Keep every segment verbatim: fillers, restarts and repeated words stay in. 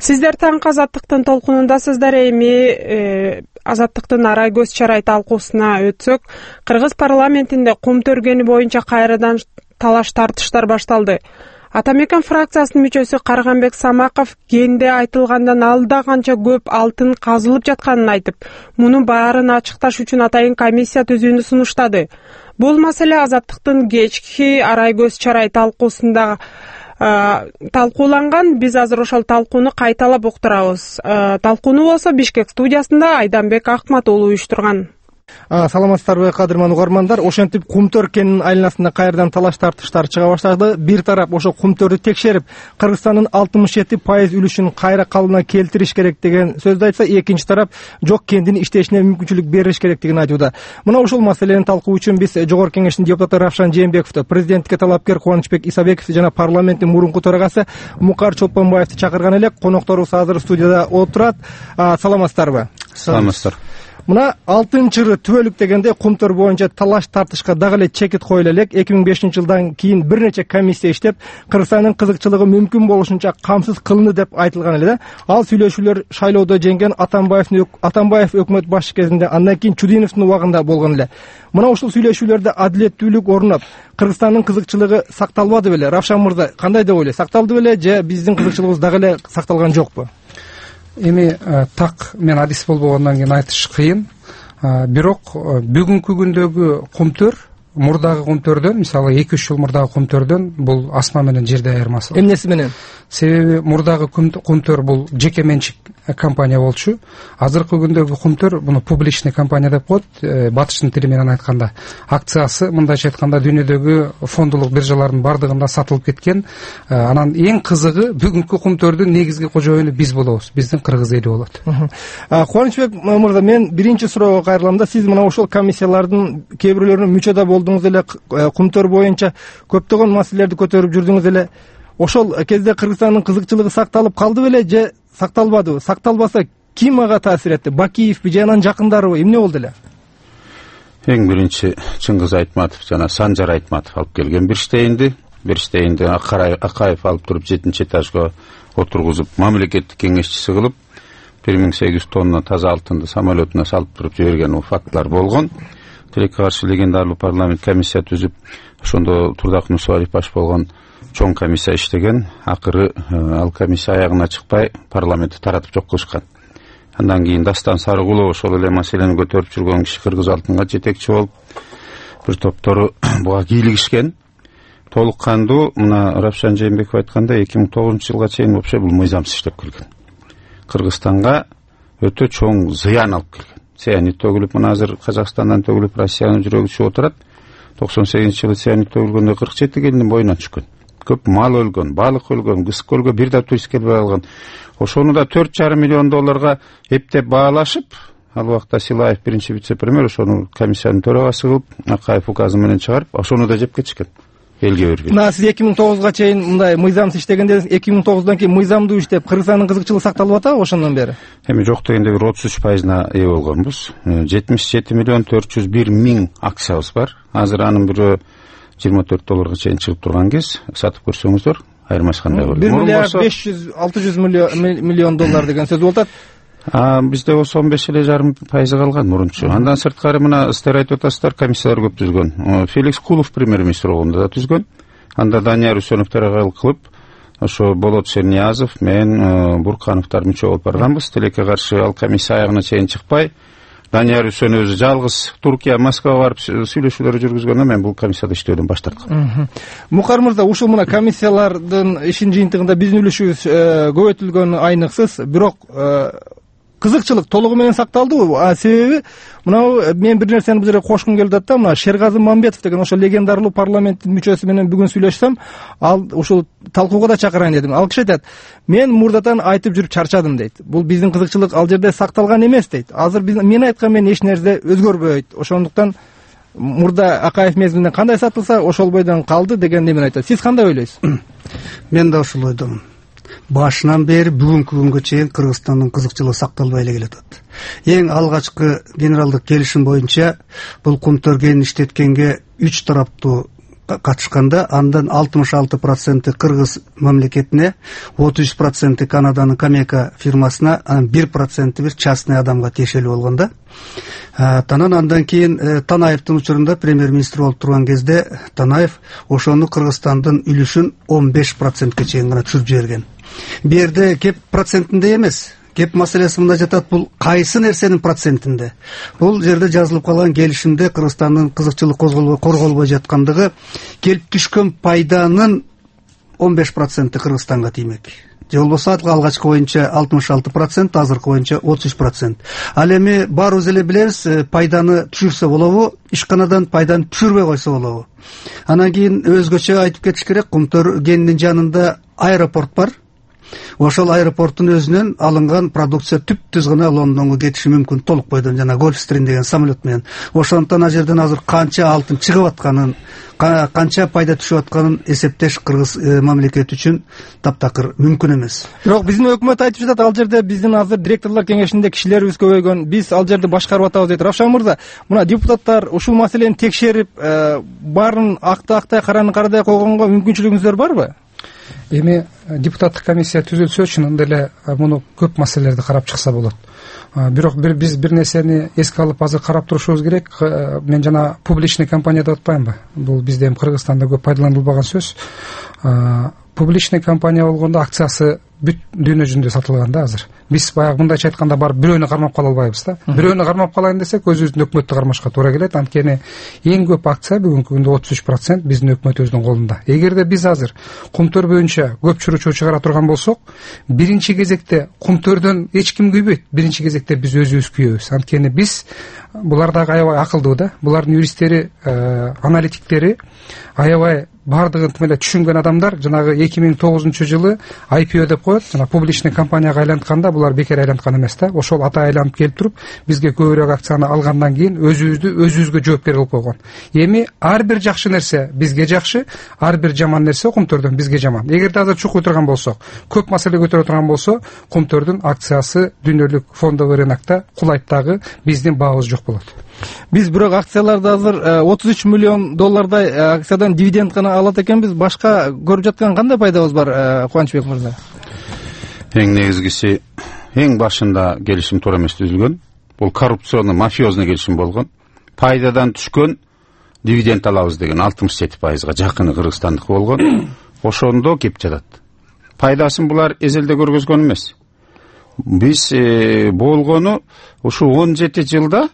Сиздер таң Азаттыктын толкунундасыздар. Эми Азаттыктын арай көз чарай талкуусуна өтсөк, Кыргыз парламентинде кум төргени боюнча кайрадан талаш тартыштар башталды. Атамекен фракциясынын мүчөсү Карганбек Самаков кенде айтылгандан алда канча көп алтын казылып жатканын айтып, мунун баарын ачыкташ үчүн атайын комиссия түзүүнү сунуштады. Бул маселе Азаттыктын кечки арай көз чарай талкуусунда талкууланган. Биз азыр ошол талкууну кайталап уктурабыз. Талкууну болсо Бишкек студиясында Айданбек Акмат уулу уюштурган. Саламатсыздарбы, кадырман угармандар. Ошентип Кумтөр кенинин айланасында кайрадан талаш тартыштар чыга баштады. Бир тарап ошо Кумтөрдү текшерип, Кыргызстандын алтымыш жети пайыз үлүшүн кайра калыбына келтириш керек деген сөздү айтса, экинчи тарап жок кендин иштешине мүмкүнчүлүк бериш керектигин айтууда. Мына ушул маселени талкуу үчүн биз Жогорку Кеңештин депутаты Равшан Жээнбековду, президенттикке талапкер Кубанычбек Исабековду жана парламенттин мурунку төрагасы Мукар Чолпонбаевди чакырган элек. Конокторубуз азыр студияда отурат. Саламатсыздарбы? Саламатсыздар. Мына алтын чыры түбөлүк дегенде Кумтөр боюнча талаш тартышка дагы эле чекит коюла элек. эки миң бешинчи жылдан кийин бир нече комиссия иштеп, Кыргызстандын кызыкчылыгы мүмкүн болушунча камсыз кылынды деп айтылган эле да. Ал сүйлөшүүлөр шайлоодо жеңген Атамбаевдин Атамбаев өкмөт башчы кезинде, андан кийин Чудиновдун убагында болгон эле. Мына ушул сүйлөшүүлөрдө адилеттүүлүк орноп, Кыргызстандын кызыкчылыгы сакталбады беле? Равшан мырза, кандай деп ойлойсуз? Сакталды беле же биздин кызыкчылыгыбыз дагы эле сакталган жокпу? Эми так мен адис болбогондон кийин айтыш кыйын. Бирок бүгүнкү күндөгү Кумтөр мурдагы Кумтөрдөн, мисалы эки үч жыл мурдагы Кумтөрдөн бул асма менен жерде айырмасы бар. Эмнеси менен? Себеби мурдагы Кумтөр бул жеке менчик компания болчу. Азыркы күндөгү Кумтөр буну публичный компания деп коет. Батыштын тили менен айтканда, акциясы мындайча айтканда дүйнөдөгү фондулук биржалардын бардыгында сатылып кеткен. Анан эң кызыгы бүгүнкү Кумтөрдүн негизги кожоюну биз болобуз, биздин кыргыз эли болот. Кубанычбек мырза, мен биринчи суроого кайрылам да, сиз мына ошол комиссиялардын кээ бирлөрүнүн мүчө да болдуңуз эле, Кумтөр боюнча көптөгөн маселелерди көтөрүп жүрдүңүз эле. Ошол кезде Кыргызстандын кызыкчылыгы сакталып калды беле же сакталбадыбы? Сакталбаса ким ага таасир этти? Бакиевби же анан жакындарыбы? Эмне болду эле? Эң биринчи Чыңгыз Айтматов жана Санжар Айтматов алып келген бир штейинди, бир штейинди Акаев алып туруп жетинчи этажга отургузуп, мамлекеттик кеңешчиси кылып, бир миң сегиз жүз тонна таза алтынды самолетуна салып туруп жиберген фактлар болгон. Тилекке каршы легендарлуу парламент комиссия түзүп, ошондо Турдак Нусуарев баш болгон чоң комиссия иштеген. Акыры ал комиссия аягына чыкпай парламентти таратып жок кылышкан. Андан кийин Дастан Сарыгулов ошол эле маселени көтөрүп жүргөн киши Кыргыз алтынга жетекчи болуп, бир топтору буга кийлигишкен. Толук кандуу мына Равшан Жээнбеков айткандай эки миң тогузунчу жылга чейин вообще бул мыйзамсыз иштеп келген. Кыргызстанга өтө чоң зыян алып келген. Цианид төгүлүп, мына азыр Казакстандан төгүлүп Россиянын жүрөгү чыгып отурат. токсон сегизинчи жылы цианид төгүлгөндө кырк жети келиндин боюнан түшкөн. Көп мал өлгөн, балык өлгөн, кыз көлгө бир да турист келбей калган. Ошону да төрт жарым миллион долларга эптеп баалашып, ал убакта Силаев биринчи вице-премьер ошону комиссиянын төрагасы кылып, Акаев указы менен чыгарып, ошону да жеп кетишкен. Элге бербей. Мына сиз эки миң тогузга чейин мындай мыйзамсыз иштегенде, эки миң тогуздан кийин мыйзамдуу иштеп, Кыргызстандын кызыкчылыгы сакталып атабы ошондон бери? Эми жок дегенде бир отуз үч пайызына ээ болгонбуз. жетимиш жети миллион төрт жүз бир миң акциябыз бар. Азыр анын бирөө жыйырма төрт долларга чейин чыгып турган кез, сатып көрсөңүздөр, айырмасы кандай болот? бир миллиард беш жүз алты жүз миллион доллар деген сөз болот. А бизде ошо он беш эле жарым пайызы калган мурунчу. Андан сырткары мына сиздер айтып атасыздар, комиссиялар көп түзгөн. Феликс Кулов премьер-министр болгондо да түзгөн. Анда Данияр Үсөнов төрагалык кылып, ошо Болот Шерниязов, мен, Буркановдор мүчө болуп барганбыз. Тилекке каршы ал комиссия аягына чейин чыкпай, Данияр Үсөнов өзү жалгыз Туркия, Москвага барып сүйлөшүүлөр жүргүзгөндө мен бул комиссияда иштөөдөн баш тарткам. Мукар мырза, ушул мына комиссиялардын ишин жыйынтыгында биздин үлүшүбүз көбөйтүлгөнү айныксыз, бирок кызыкчылык толугу менен сакталдыбы? Себеби мына мен бир нерсени бул жерге кошкум келип атат да, мына Шергазы Мамбетов деген ошо легендарлуу парламенттин мүчөсү менен бүгүн сүйлөшсөм, ал ушул талкууга да чакырайын дедим. Ал киши айтат, мен мурдатан айтып жүрүп чарчадым дейт. Бул биздин кызыкчылык ал жерде сакталган эмес дейт. Азыр мен айткан мен эч нерсе өзгөрбөйт. Ошондуктан мурда Акаев мезгилинде кандай сатылса, ошол бойдон калды дегенди мен айтат. Сиз кандай ойлойсуз? Мен да ошол ойдомун. Башынан бери бүгүнкү күнгө чейин Кыргызстандын кызыкчылыгы сакталбай эле келатат. Эң алгачкы генералдык келишим боюнча бул Кумтөр кенин иштеткенге үч тараптуу катышканда андан алтымыш алты проценти кыргыз мамлекетине, отуз үч проценти Канаданын Камека фирмасына, анан бир проценти бир частный адамга тиешелүү болгон да. Танан андан кийин Танаевдин учурунда премьер-министр болуп турган кезде Танаев ошону Кыргызстандын үлүшүн он беш процентке чейин гана түшүрүп жиберген. Бу жерде кеп процентинде эмес, кеп маселеси мында жатат. Бул кайсы нерсенин процентинде? Бул жерде жазылып калган келишимде Кыргызстандын кызыкчылык корголбой жаткандыгы, келип түшкөн пайданын он беш проценти Кыргызстанга тиймек. Же болбосо алгачкы боюнча алтымыш алты процент, азыркы боюнча отуз үч процент. Ал эми баарыбыз эле билебиз, пайданы түшүрсө болобу, ишканадан пайданы түшүрбөй койсо болобу. Анан кийин өзгөчө айтып кетиш керек, Кумтөр кенинин жанында аэропорт бар. Ошол аэропорттун өзүнөн алынган продукция түп-түз гана Лондонго кетиши мүмкүн, толук бойдон, жана Gulfstream деген самолет менен. Ошондон ал жерден азыр канча алтын чыгып атканын, канча пайда түшүп атканын эсептеш кыргыз мамлекети үчүн таптакыр мүмкүн эмес. Бирок биздин өкмөт айтып жатат, ал жерде биздин азыр директорлор кеңешинде кишилерибиз көбөйгөн, биз ал жерди башкарып атабыз дейт. Равшан мырза, мына депутаттар ушул маселени текшерип, баарын акта-актай, караны карадай койгонго мүмкүнчүлүгүңүздөр барбы? Эми депутаттык комиссия түзүлсө, чынында эле муну көп маселелерди карап чыкса болот. Бирок биз бир нерсени эске алып азыр карап турушубуз керек. Мен жана публичный компания деп атпаймынбы? Бул бизде эми Кыргызстанда көп пайдаланылбаган сөз. Публичный компания болгондо акциясы бүт дүйнө жүзүндө сатылган да азыр. Биз баягы мындайча айтканда барып бирөөнү кармап кала албайбыз да. Бирөөнү кармап калайын десек, өзүбүздүн өкмөттү кармашка туура келет. Анткени эң көп акция бүгүнкү күндө отуз үч процент биздин өкмөтүбүздүн колунда. Эгерде биз азыр Кумтөр боюнча көп чуручу чыгара турган болсок, биринчи кезекте Кумтөрдөн эч ким күйбөйт. Биринчи кезекте биз өзүбүз күйөбүз. Анткени биз булар дагы аябай акылдуу да. Булардын юристтери, аналитиктери аябай бардыгын тим эле түшүнгөн адамдар. Жанагы эки миң тогузунчу жылы ай пи о деп коет, жана публичный компанияга айлантканда булар бекер айланткан эмес да. Ошол ата айланып келип туруп, бизге көбүрөөк акцияны алгандан кийин өзүбүздү өзүбүзгө жоопкер кылып койгон. Эми ар бир жакшы нерсе бизге жакшы, ар бир жаман нерсе Кумтөрдөн бизге жаман. Эгерде азыр чукуй турган болсок, көп маселе көтөрө турган болсо, Кумтөрдүн акциясы дүйнөлүк фондовый рынокто кулайт дагы, биздин баабыз жок болот. Биз бирок акцияларды азыр отуз үч миллион доллардай акциядан дивиденд гана алат экенбиз. Башка көрүп жаткан кандай пайдабыз бар, Кубанычбек мырза? Эң негизгиси, эң башында келишим туура эмес түзүлгөн. Бул коррупционный, мафиозный келишим болгон. Пайдадан түшкөн дивиденд алабыз деген алтымыш жети пайызга жакыны кыргызстандык болгон. Ошондо кеп жатат. Пайдасын булар эзелде көргөзгөн эмес. Биз болгону ушу он жети жылда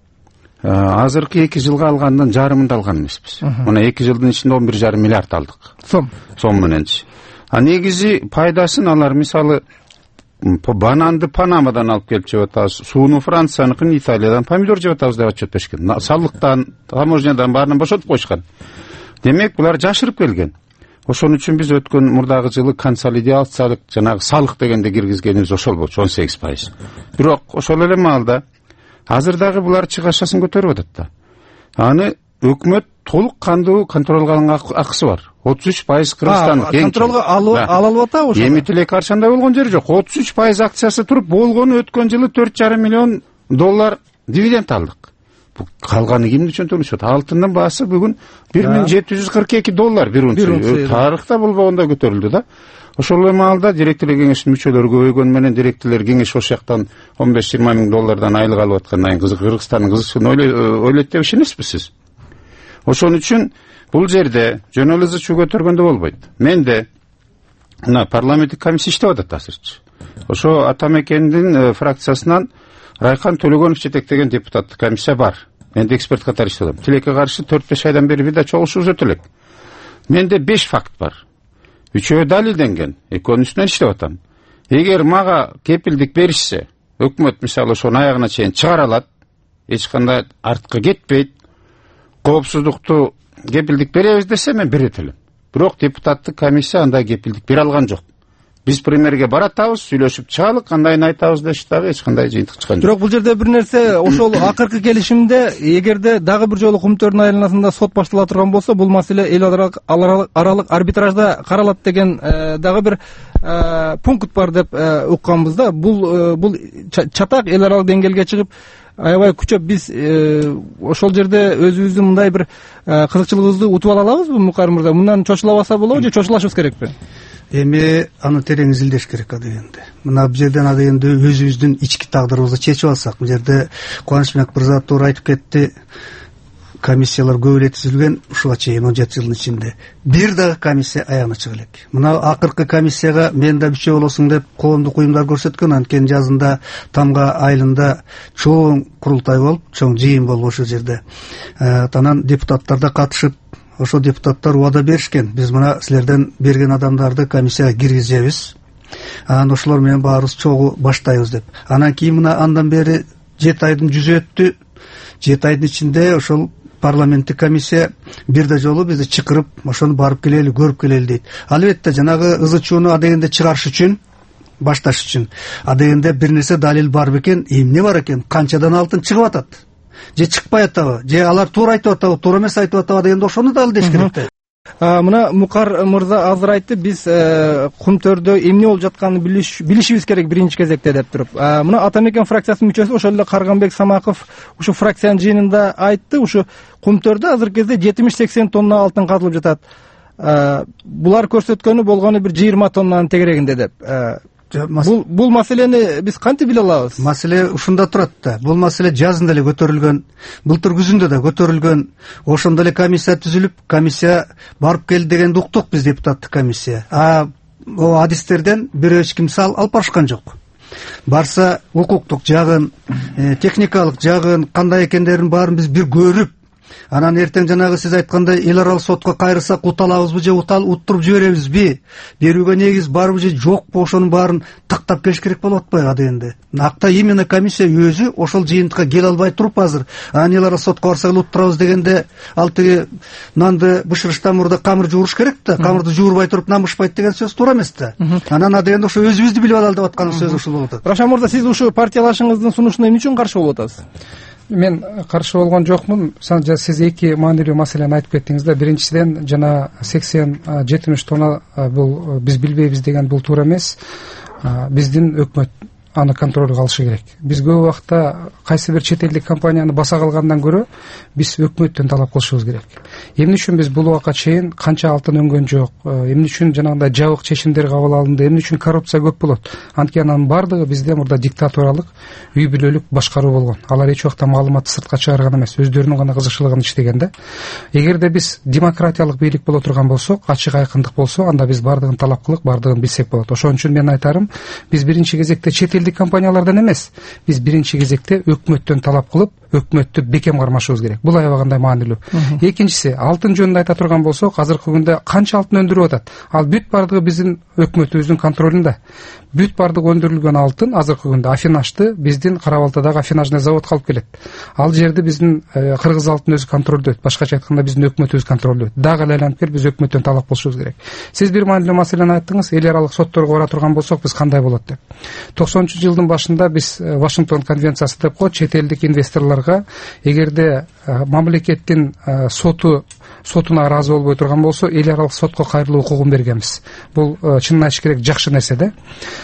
азыркы эки жылга алгандан жарымында алган эмеспиз. Мына эки жылдын ичинде он бир жарым миллиард алдык. Сом. Сом мененчи. А негизи пайдасын алар, мисалы, бананды Панамадан алып келип жеп атабыз, сууну Францияныкын, Италиядан, помидор жеп атабыз деп отчет беришкен. Салыктан, таможнядан баарынан бошотуп коюшкан. Демек, булар жашырып келген. Ошон үчүн биз өткөн мурдагы жылы консолидациялык, жанагы салык дегенде киргизгенибиз ошол болчу, он сегиз пайыз. Бирок ошол эле маалда азыр дагы булар чыгашасын көтөрүп атат да. Аны өкмөт толук кандуу контролго алган акысы бар. отуз үч пайыз Кыргызстан контролго ала алып атабы ошо? Эми тилек арчандай болгон жери жок. отуз үч пайыз акциясы туруп, болгону өткөн жылы төрт жарым миллион доллар дивиденд алдык. Бу калганы кимди түшүнүшөт? Алтындын баасы бүгүн бир миң жети жүз кырк эки доллар бир унция. Тарыхта болбогондой көтөрүлдү да. Ошол маалда директорлор кеңешинин мүчөлөрү көбөйгөн менен директорлор кеңеш ошол жактан он беш жыйырма миң доллардан айлык алып аткандан кийин Кыргызстандын кызыкчылыгын ойлойт деп ишенесизби сиз? Ошон үчүн бул жерде жөн эле ызы чуу көтөргөндө болбойт. Менде мына парламенттик комиссия иштеп атат азырчы. Ошо Атамекендин фракциясынан Райхан Төлөгөнов жетектеген депутаттык комиссия бар. Менде эксперт катары иштеп атам. Тилекке каршы төрт беш айдан бери бир да чогулушубуз өтө элек. Менде беш факт бар. Үчөө далилденген, экөөнүн үстүнөн иштеп атам. Эгер мага кепилдик беришсе, өкмөт мисалы ошонун аягына чейин чыгара алат, эч кандай артка кетпейт, коопсуздукту кепилдик беребиз десе, мен берет элем. Бирок депутаттык комиссия андай кепилдик бере алган жок. Биз премьерге баратабыз, сүйлөшүп чыгалык, кандайын айтабыз дешти дагы эч кандай жыйынтык чыккан жок. Бирок бул жерде бир нерсе, ошол акыркы келишимде эгерде дагы бир жолу Кумтөрдүн айланасында сот баштала турган болсо, бул маселе эл аралык арбитражда каралат деген дагы бир пункт бар деп укканбыз да. Бул бул чатак эл аралык деңгээлге чыгып аябай күчөп биз ошол жерде өзүбүздүн мындай бир кызыкчылыгыбызды утуп ала алабызбы Мукар мырза? Мындан чочула алса болобу же чочулашыбыз керекпи? Эми аны терең изилдеш керек адегенде. Мына бул жерден адегенде өзүбүздүн ички тагдырыбызды чечип алсак, бул жерде Кубанычбек мырза туура айтып кетти. Комиссиялар көп эле түзүлгөн ушуга чейин он жети жылдын ичинде. Бир дагы комиссия аягына чыга элек. Мына акыркы комиссияга мен да мүчө болосуң деп коомдук уюмдар көрсөткөн, анткени жазында тамга айылында чоң курултай болуп, чоң жыйын болуп ошол жерде. Анан депутаттар да катышып, ошо депутаттар убада беришкен. Биз мына силерден берген адамдарды комиссияга киргизебиз. Анан ошолор менен баарыбыз чогуу баштайбыз деп. Анан кийин мына андан бери жети айдын жүзү өттү. жети айдын ичинде ошол парламенттик комиссия бир да жолу бизди чакырып, ошону барып келели, көрүп келели дейт. Албетте жанагы ызы чууну адегенде чыгарыш үчүн, башташ үчүн адегенде бир нерсе далил бар бекен, эмне бар экен, канчадан алтын чыгып атат, же чыкпай атабы, же алар туура айтып атабы, туура эмес айтып атабы дегенде ошону да алдеш керек да. Мына Мукар мырза азыр айтты, биз Кумтөрдө эмне болуп жатканын билишибиз керек биринчи кезекте деп туруп. Мына Атамекен фракциясынын мүчөсү ошол эле Карганбек Самаков ушу фракциянын жыйынында айтты, ушу Кумтөрдө азыркы кезде жетимиш сексен тонна алтын казылып жатат. Булар көрсөткөнү болгону бир жыйырма тоннанын тегерегинде деп. Бул бул маселени биз кантип биле алабыз? Маселе ушунда турат да. Бул маселе жазында эле көтөрүлгөн, былтыр күзүндө да көтөрүлгөн. Ошондо эле комиссия түзүлүп, комиссия барып келди дегенди уктук биз, депутаттык комиссия. А о адистерден бирөө эч ким сал алып барышкан жок. Барса укуктук жагын, техникалык жагын кандай экендерин баарын биз бир көрүп, анан эртең жанагы сиз айткандай эл аралык сотко кайрысак уталабызбы же утал уттуруп жиберебизби, берүүгө негиз барбы же жокпу, ошонун баарын тактап келиш керек болуп атпайбы адегенде. Акта именно комиссия өзү ошол жыйынтыкка келе албай туруп азыр анан эл аралык сотко барсак эле уттурабыз дегенде, ал тиги нанды бышырыштан мурда камыр жууруш керек да, камырды жуурбай туруп нан бышпайт деген сөз туура эмес да. Анан адегенде ошо өзүбүздү билип алалы деп аткан сөз ушул болуп атат. Рашан мырза, сиз ушу партиялашыңыздын сунушуна эмне үчүн каршы болуп атасыз? Мен каршы болгон жокмун. Сиз эки маанилүү маселени айтып кеттиңиз да. Биринчиден жана сексен жетимиш тонна бул биз билбейбиз деген бул туура эмес. Биздин өкмөт аны контролго алышы керек. Биз көп убакта кайсы бир чет элдик компанияны баса калгандан көрө биз өкмөттөн талап кылышыбыз керек. Эмне үчүн биз бул убакка чейин канча алтын өнгөн жок, эмне үчүн жанагындай жабык чечимдер кабыл алынды, эмне үчүн коррупция көп болот? Анткени анын бардыгы бизде мурда диктатуралык, үй бүлөлүк башкаруу болгон. Алар эч убакта маалыматты сыртка чыгарган эмес, өздөрүнүн гана кызыкчылыгын иштеген да. Эгерде биз демократиялык бийлик боло турган болсок, ачык айкындык болсо, анда биз бардыгын талап кылып, бардыгын билсек болот. Ошон үчүн мен айтарым, биз биринчи кезекте чет элдик компаниялардан эмес, биз биринчи кезекте өкмөттөн талап кылып, өкмөттү бекем кармашыбыз керек. Бул аябагандай маанилүү. Экинчиси, алтын жөнүндө айта турган болсок, азыркы күндө канча алтын өндүрүп атат? Ал бүт бардыгы биздин өкмөтүбүздүн контролунда. Бүт бардык өндүрүлгөн алтын азыркы күндө Афинажды биздин Кара Балтадагы Афинажный заводко алып келет. Ал жерди биздин кыргыз алтын өзү контролдойт. Башкача айтканда биздин өкмөтүбүз контролдойт. Дагы эле айланып келип биз өкмөттөн талап кылышыбыз керек. Сиз бир маанилүү маселени айттыңыз, эл аралык сотторго бара турган болсок биз кандай болот деп. токсонунчу жылдын башында биз Вашингтон конвенциясы деп коет, чет элдик инвесторлорго эгерде мамлекеттин соту сотуна ыраазы болбой турган болсо, эл аралык сотко кайрылуу укугун бергенбиз. Бул чынын айтыш керек жакшы нерсе да.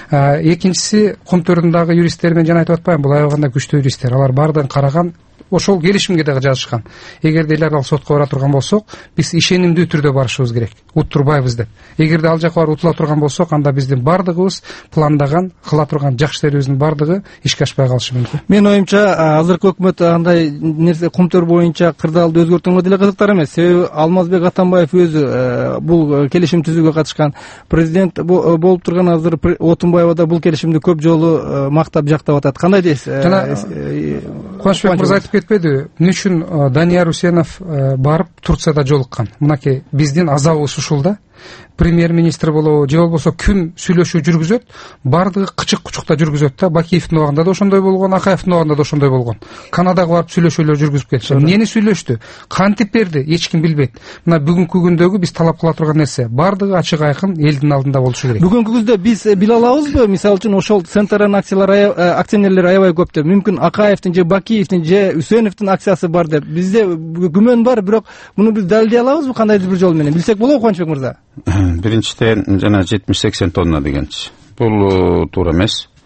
Экинчиси, Кумтөрдүн юристтери, мен жана айтып атпайм, бул аябаганда күчтүү юристтер. Алар бардыгын караган, ошол келишимге дагы жазышкан. Эгерде эл аралык сотко бара турган болсок, биз ишенимдүү түрдө барышыбыз керек. Уттурбайбыз деп. Эгерде ал жака барып утула турган болсок, анда биздин бардыгыбыз пландаган, кыла турган жакшы иштерибиздин бардыгы ишке ашпай калышы мүмкүн. Менин оюмча, азыркы өкмөт андай нерсе Кумтөр боюнча кырдаалды өзгөртүүгө деле кызыктар эмес. Себеби Алмазбек Атамбаев өзү бул келишим түзүүгө катышкан президент болуп турган, азыр Отунбаева да бул келишимди көп жолу мактап жактап атат. Кандай дейсиз? Жана Кубанычбек мырза айтып кетпеди, эмне үчүн Данияр Усенов барып Турцияда жолуккан? Мынакей биздин азабыбыз ушул да. Премьер-министр болобу же болбосо күн сүйлөшүү жүргүзөт, бардыгы кычык кучукта жүргүзөт да. Бакиевдин убагында да ошондой болгон, Акаевдин убагында да ошондой болгон. Канадага барып сүйлөшүүлөр жүргүзүп кетти. Эмнени сүйлөштү? Кантип берди? Эч ким билбейт. Мына бүгүнкү күндөгү биз талап кыла турган нерсе бардыгы ачык айкын элдин алдында болушу керек. Бүгүнкү күндө биз биле алабызбы? Мисалы үчүн ошол Центрн акциялар акционерлери аябай көп деп. Мүмкүн Акаевдин же Бакиевдин же Үсеновдун акциясы бар деп. Бизде күмөн бар, бирок муну биз далилдей алабызбы кандайдыр бир жол менен? Билсек болобу, Кубанычбек мырза? Биринчиден жана жетимиш сексен тонна дегенчи. Бул туура эмес.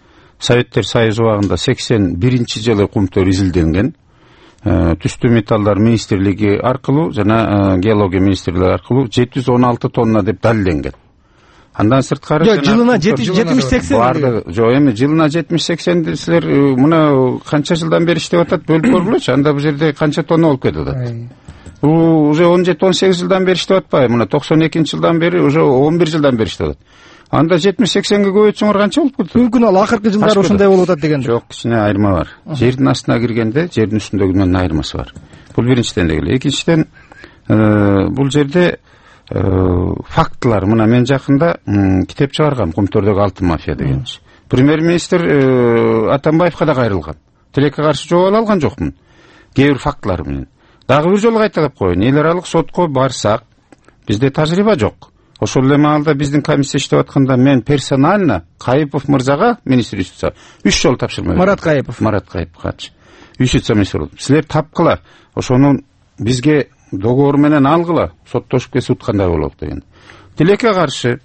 Советтер Союзу убагында сексен биринчи жылы кумтөр изилденген. Түстүү металлдар министрлиги аркылуу жана геология министрлиги аркылуу жети жүз он алты тонна деп далилденген. Андан сырткары жылына жетимиш сексен бардыгы жок, эми жылына жетимиш сексен силер мына канча жылдан бери иштеп атат, бөлүп көргүлөчү. Анда бул жерде канча тонна болуп кетип атат. Бул уже он жети он сегиз жылдан бери иштеп атпайбы? Мына токсон экинчи жылдан бери уже он бир жылдан бери иштеп атат. Анда жетимиш сексенге көбөйтсөңөр канча болуп кетет? Мүмкүн ал акыркы жылдары ошондой болуп атат дегенди. Жок, кичине айырма бар. Жердин астына киргенде жердин үстүндөгүнөн айырмасы бар. Бул биринчиден дегеле. Экинчиден, бул жерде фактылар, мына мен жакында китеп чыгаргам, Кумтөрдөгү алтын мафия дегенчи. Премьер-министр Атамбаевка да кайрылган. Тилекке каршы жооп ала алган жокмун. Кээ бир фактылар менен. Дагы бир жолу кайталап коеюн. Эл аралык сотко барсак, бизде тажрыйба жок. Ошол эле маалда биздин комиссия иштеп атканда мен персонально Кайыпов мырзага, министр юстиция, үч жолу тапшырма. Марат Кайыпов. Марат Кайыповго. Юстиция министри болуп. Силер тапкыла. Ошону бизге договор менен алгыла, соттошуп келсе уткандай болот деген. Тилекке каршы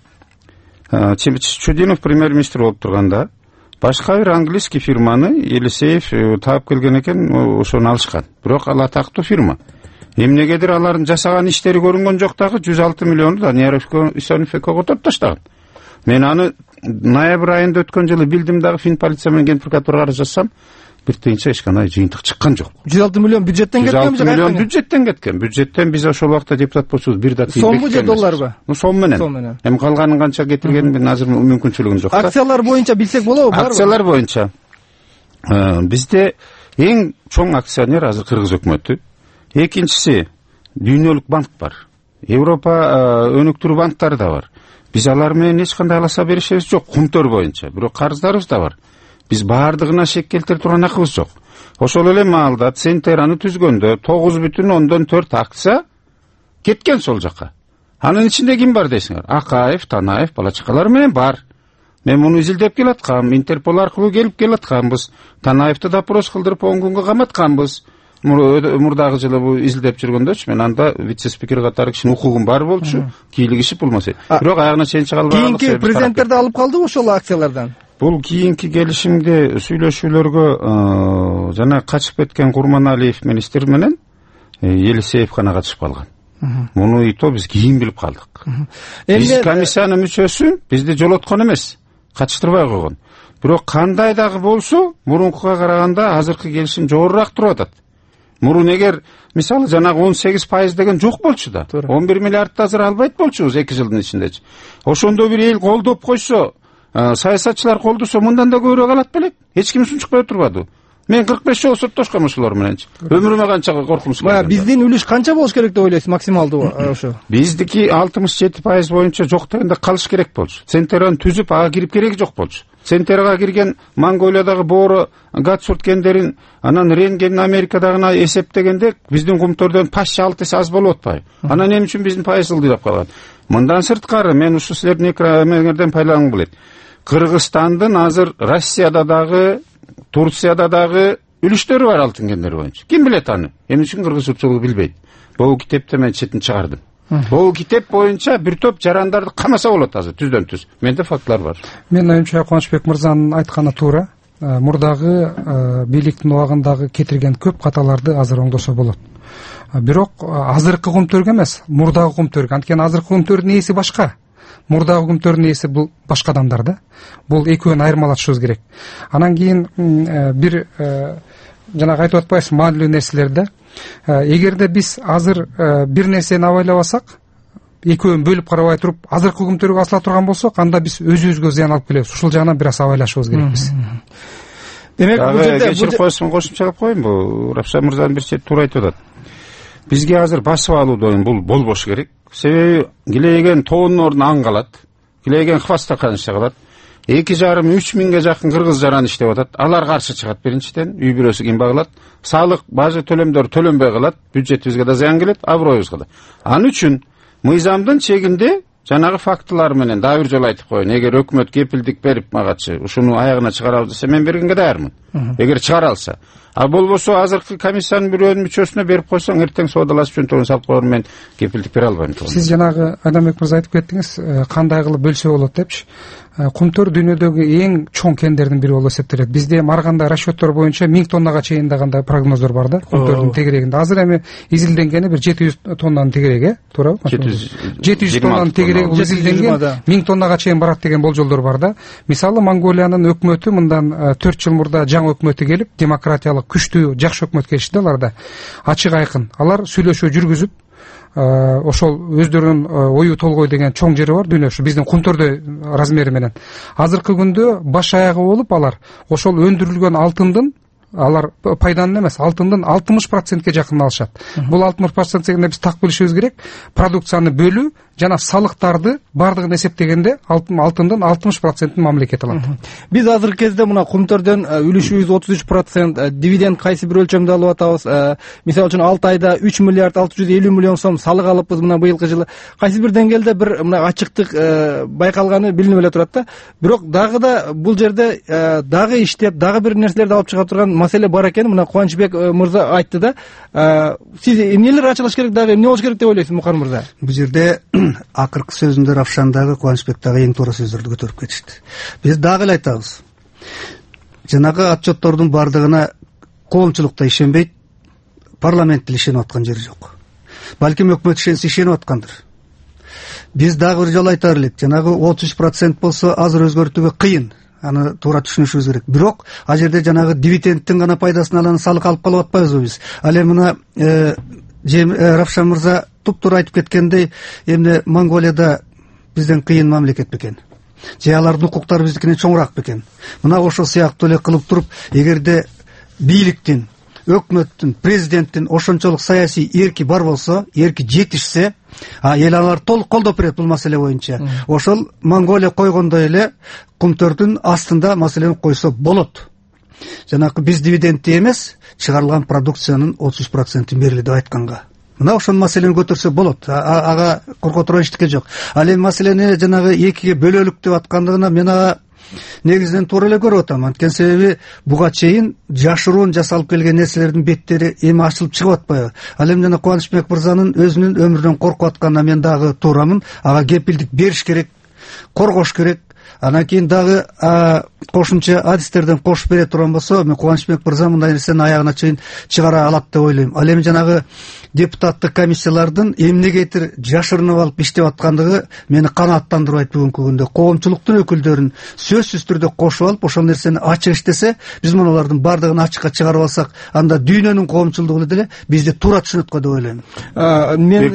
Чудинов премьер-министр болуп турганда башка бир английский фирманы Елисеев таап келген экен, ошону алышкан. Бирок ал атактуу фирма. Эмнегедир алардын жасаган иштери көрүнгөн жок дагы жүз алты миллионду Данияр Исоновго которуп таштаган. Мен аны ноябрь айында өткөн жылы билдим дагы, фин полиция менен Ген прокуратурага арыз жазсам, бир тыйынча эч кандай жыйынтык чыккан жок. жүз алты миллион бюджеттен кеткен. жүз алты миллион бюджеттен кеткен. Бюджеттен биз ошол убакта депутат болсобуз бир да тыйын. Сомбу же долларбы? Ну, сом менен. Эми калганын канча кетиргенин мен азыр мүмкүнчүлүгүм жок. Акциялар боюнча билсек болобу, барбы? Акциялар боюнча бизде эң чоң акционер азыр Кыргыз өкмөтү. Экинчиси дүйнөлүк банк бар. Европа өнүктүрүү банктары да бар. Биз алар менен эч кандай аласа беришебиз жок, Кумтөр боюнча. Бирок карыздарыбыз да бар. Биз баардыгына шек келтире турган акыбыз жок. Ошол эле маалда Центераны түзгөндө тогуз бүтүн ондон төрт акция кеткен сол жака. Анын ичинде ким бар дейсиңер? Акаев, Танаев, бала чакалар менен бар. Мен муну изилдеп келаткам, Интерпол аркылуу келип келатканбыз. Танаевди допрос кылдырып он күнгө каматканбыз. Мурдагы жылы бул изилдеп жүргөндөчү, мен анда вице-спикер катары кишинин укугум бар болчу, кийлигишип болмаса. Бирок аягына чейин чыга албаган. Кийинки президенттерди алып калдыбы ошол акциялардан? Бул кийинки келишимде сүйлөшүүлөргө жана качып кеткен Курманалиев министр менен Елисеев гана катышып калган. Муну ито биз кийин билип калдык. Биз комиссиянын мүчөсү бизди жолоткон эмес, катыштырбай койгон. Бирок кандай дагы болсо, мурункуга караганда азыркы келишим жогорураак туруп атат. Мурун эгер мисалы жанагы он сегиз пайыз деген жок болчу да, он бир миллиардты азыр албайт болчубуз эки жылдын ичиндечи. Ошондо бир эл колдоп койсо, саясатчылар колдосо мындан да көбүрөөк алат белек. Эч ким сунчукпай турбады. Мен кырк беш жолу соттошком ошолор мененчи. Өмүрүмө канча коркунуч. Бая биздин үлүш канча болуш керек деп ойлойсуз, максималдуу ошо? Биздики алтымыш жети пайыз боюнча жок дегенде калыш керек болчу. Центераны түзүп ага кирип кереги жок болчу. Центерга кирген Монголиядагы боору газ сурткендерин, анан рентген Америкадагына эсептегенде биздин Кумтөрдөн пашча алты эсе аз болуп атпайбы? Анан эмне үчүн биздин пайыз ылдыйлап калган? Мындан сырткары мен ушу силердин экраныңардан пайдалангым келет. Кыргызстандын азыр Россияда дагы, Турцияда дагы үлүштөрү бар алтын кендери боюнча. Ким билет аны? Эмне үчүн кыргыз журтчулугу билбейт? Бул китепти мен четин чыгардым. Бул китеп боюнча бир топ жарандарды камаса болот азыр түздөн түз. Менде фактлар бар. Менин оюмча Кубанычбек мырзанын айтканы туура. Мурдагы бийликтин убагындагы кетирген көп каталарды азыр оңдосо болот. Бирок азыркы Кумтөргө эмес, мурдагы Кумтөргө. Анткени азыркы Кумтөрдүн ээси башка. Мурдагы Кумтөрдүн ээси бул башка адамдар да. Бул экөөнү айырмалатышыбыз керек. Анан кийин бир жанагы айтып атпайсызбы, маанилүү нерселер да. Эгерде биз азыр бир нерсени абайлабасак, экөөнү бөлүп карабай туруп, азыркы Кумтөргө асыла турган болсок, анда биз өзүбүзгө зыян алып келебиз. Ушул жагынан бир аз абайлашыбыз керекпиз. Демек, бул жерде кечирип койсоң кошумчалап коеюн, бул Рапшан мырзанын бир чети туура айтып атат. Бизге азыр басып алуу бул болбош керек. Себеби килейген тоонун ордуна аң калат, килейген хвостаканча калат. эки жарым үч миңге жакын кыргыз жаран иштеп атат. Алар каршы чыгат биринчиден, үй бирөөсү кимбай калат. Салык, бажы төлөмдөр төленбөй калат, бюджетибизге да зыян келет, аброюбузга да. Анын үчүн мыйзамдын чегинде жанагы фактылар менен дагы бир жолу айтып коеюн. Эгер өкмөт кепилдик берип магачы ушуну аягына чыгарабыз десе, мен бергенге даярмын. эгер чыгара алса. А болбосо азыркы комиссиянын бирөөнүн мүчөсүнө берип койсоң, эртең соодалашып жөнтөгөн салып коер, мен кепилдик бере албайм. Сиз жанагы Адамбек мырза айтып кеттиңиз, кандай кылып бөлсө болот депчи. Кумтөр дүйнөдөгү эң чоң кендердин бири болуп эсептелет. Бизде ар кандай расчеттор боюнча миң тоннага чейин дагандай прогноздор бар да, кумтөрдүн тегерегинде. Азыр эми изилденгени бир жети жүз тоннанын тегереги, туурабы? жети жүз тоннанын тегереги изилденген, миң тоннага чейин барат деген болжолдор бар да. Мисалы, Монголиянын өкмөтү мындан төрт жыл мурда жаңы өкмөтү келип, демократиялык, күчтүү, жакшы өкмөт келишти аларда. Ачык айкын. Алар сүйлөшүү жүргүзүп, ошол өздөрүнүн ою толгой деген чоң жери бар дүйнө, ушу биздин Кумтөрдөй размери менен. Азыркы күндө баш аягы болуп, алар ошол өндүрүлгөн алтындын, алар пайданын эмес, алтындын алтымыш процентке жакын алышат. Бул алтымыш процентке биз так билишибиз керек. Продукцияны бөлүү жана салыктарды бардыгын эсептегенде алтындын алтымыш процентин мамлекет алат. Биз азыркы кезде мына Кумтөрдөн үлүшүбүз отуз үч процент, дивиденд кайсы бир өлчөмдө алып атабыз. Мисалы үчүн алты айда үч миллиард алты жүз элүү миллион сом салык алыпбыз мына быйылкы жылы. Кайсы бир деңгээлде бир мына ачыктык байкалганы билинип эле турат да. Бирок дагы да бул жерде дагы иштеп, дагы бир нерселерди алып чыга турган маселе бар экени мына Кубанычбек мырза айтты да. Сиз эмнелер ачылыш керек, дагы эмне болуш керек деп ойлойсуз Мукан мырза? Бул жерде акыркы сөзүндө Равшан дагы, Кубанычбек дагы эң туура сөздөрдү көтөрүп кетишти. Биз дагы эле айтабыз. Жанагы отчеттордун бардыгына коомчулукта ишенбейт, парламент деле ишенип аткан жери жок. Балким өкмөт ишенсе ишенип аткандыр. Биз дагы бир жолу айтар элек, жанагы отуз үч процент болсо азыр өзгөртүүгө кыйын. Аны туура түшүнүшүбүз керек. Бирок ал жерде жанагы дивидендтин гана пайдасын алып салык алып калып атпайбызбы биз? Ал эми мына Равшан мырза туп-туура айтып кеткендей, эмне Монголияда бизден кыйын мамлекет бекен. Же алардын укуктары биздикинен чоңураак бекен. Мына ошол сыяктуу эле кылып туруп, эгерде бийликтин, өкмөттүн, президенттин ошончолук саясий эрки бар болсо, эрки жетишсе, эл алар толук колдоп берет бул маселе боюнча. Ошол Монголия койгондой эле Кумтөрдүн астында маселени койсо болот. Жанакы биз дивидендти эмес, чыгарылган продукциянын отуз үч процентин берели деп айтканга. Мына ошол маселени көтөрсө болот. Ага корко турган эчтеке жок. Ал эми маселени жанагы экиге бөлөлүк деп аткандыгына мен ага негизинен туура эле көрүп атам. Анткени себеби буга чейин жашыруун жасалып келген нерселердин беттери эми ачылып чыгып атпайбы? Ал эми жана Кубанычбек мырзанын өзүнүн өмүрүнөн коркуп атканына мен дагы туурамын. Ага кепилдик бериш керек, коргош керек. Анан кийин дагы кошумча адистерден кошуп бере турган болсо, мен Кубанычбек мырза мындай нерсени аягына чейин чыгара алат деп ойлойм. Ал эми жанагы депутаттык комиссиялардын эмнегетир жашырынып алып иштеп аткандыгы мени канааттандырбайт бүгүнкү күндө. Коомчулуктун өкүлдөрүн сөзсүз түрдө кошуп алып, ошол нерсени ачык иштесе, биз мунулардын бардыгын ачыкка чыгарып алсак, анда дүйнөнүн коомчулдугу деле бизди туура түшүнөт го деп ойлойм. Мен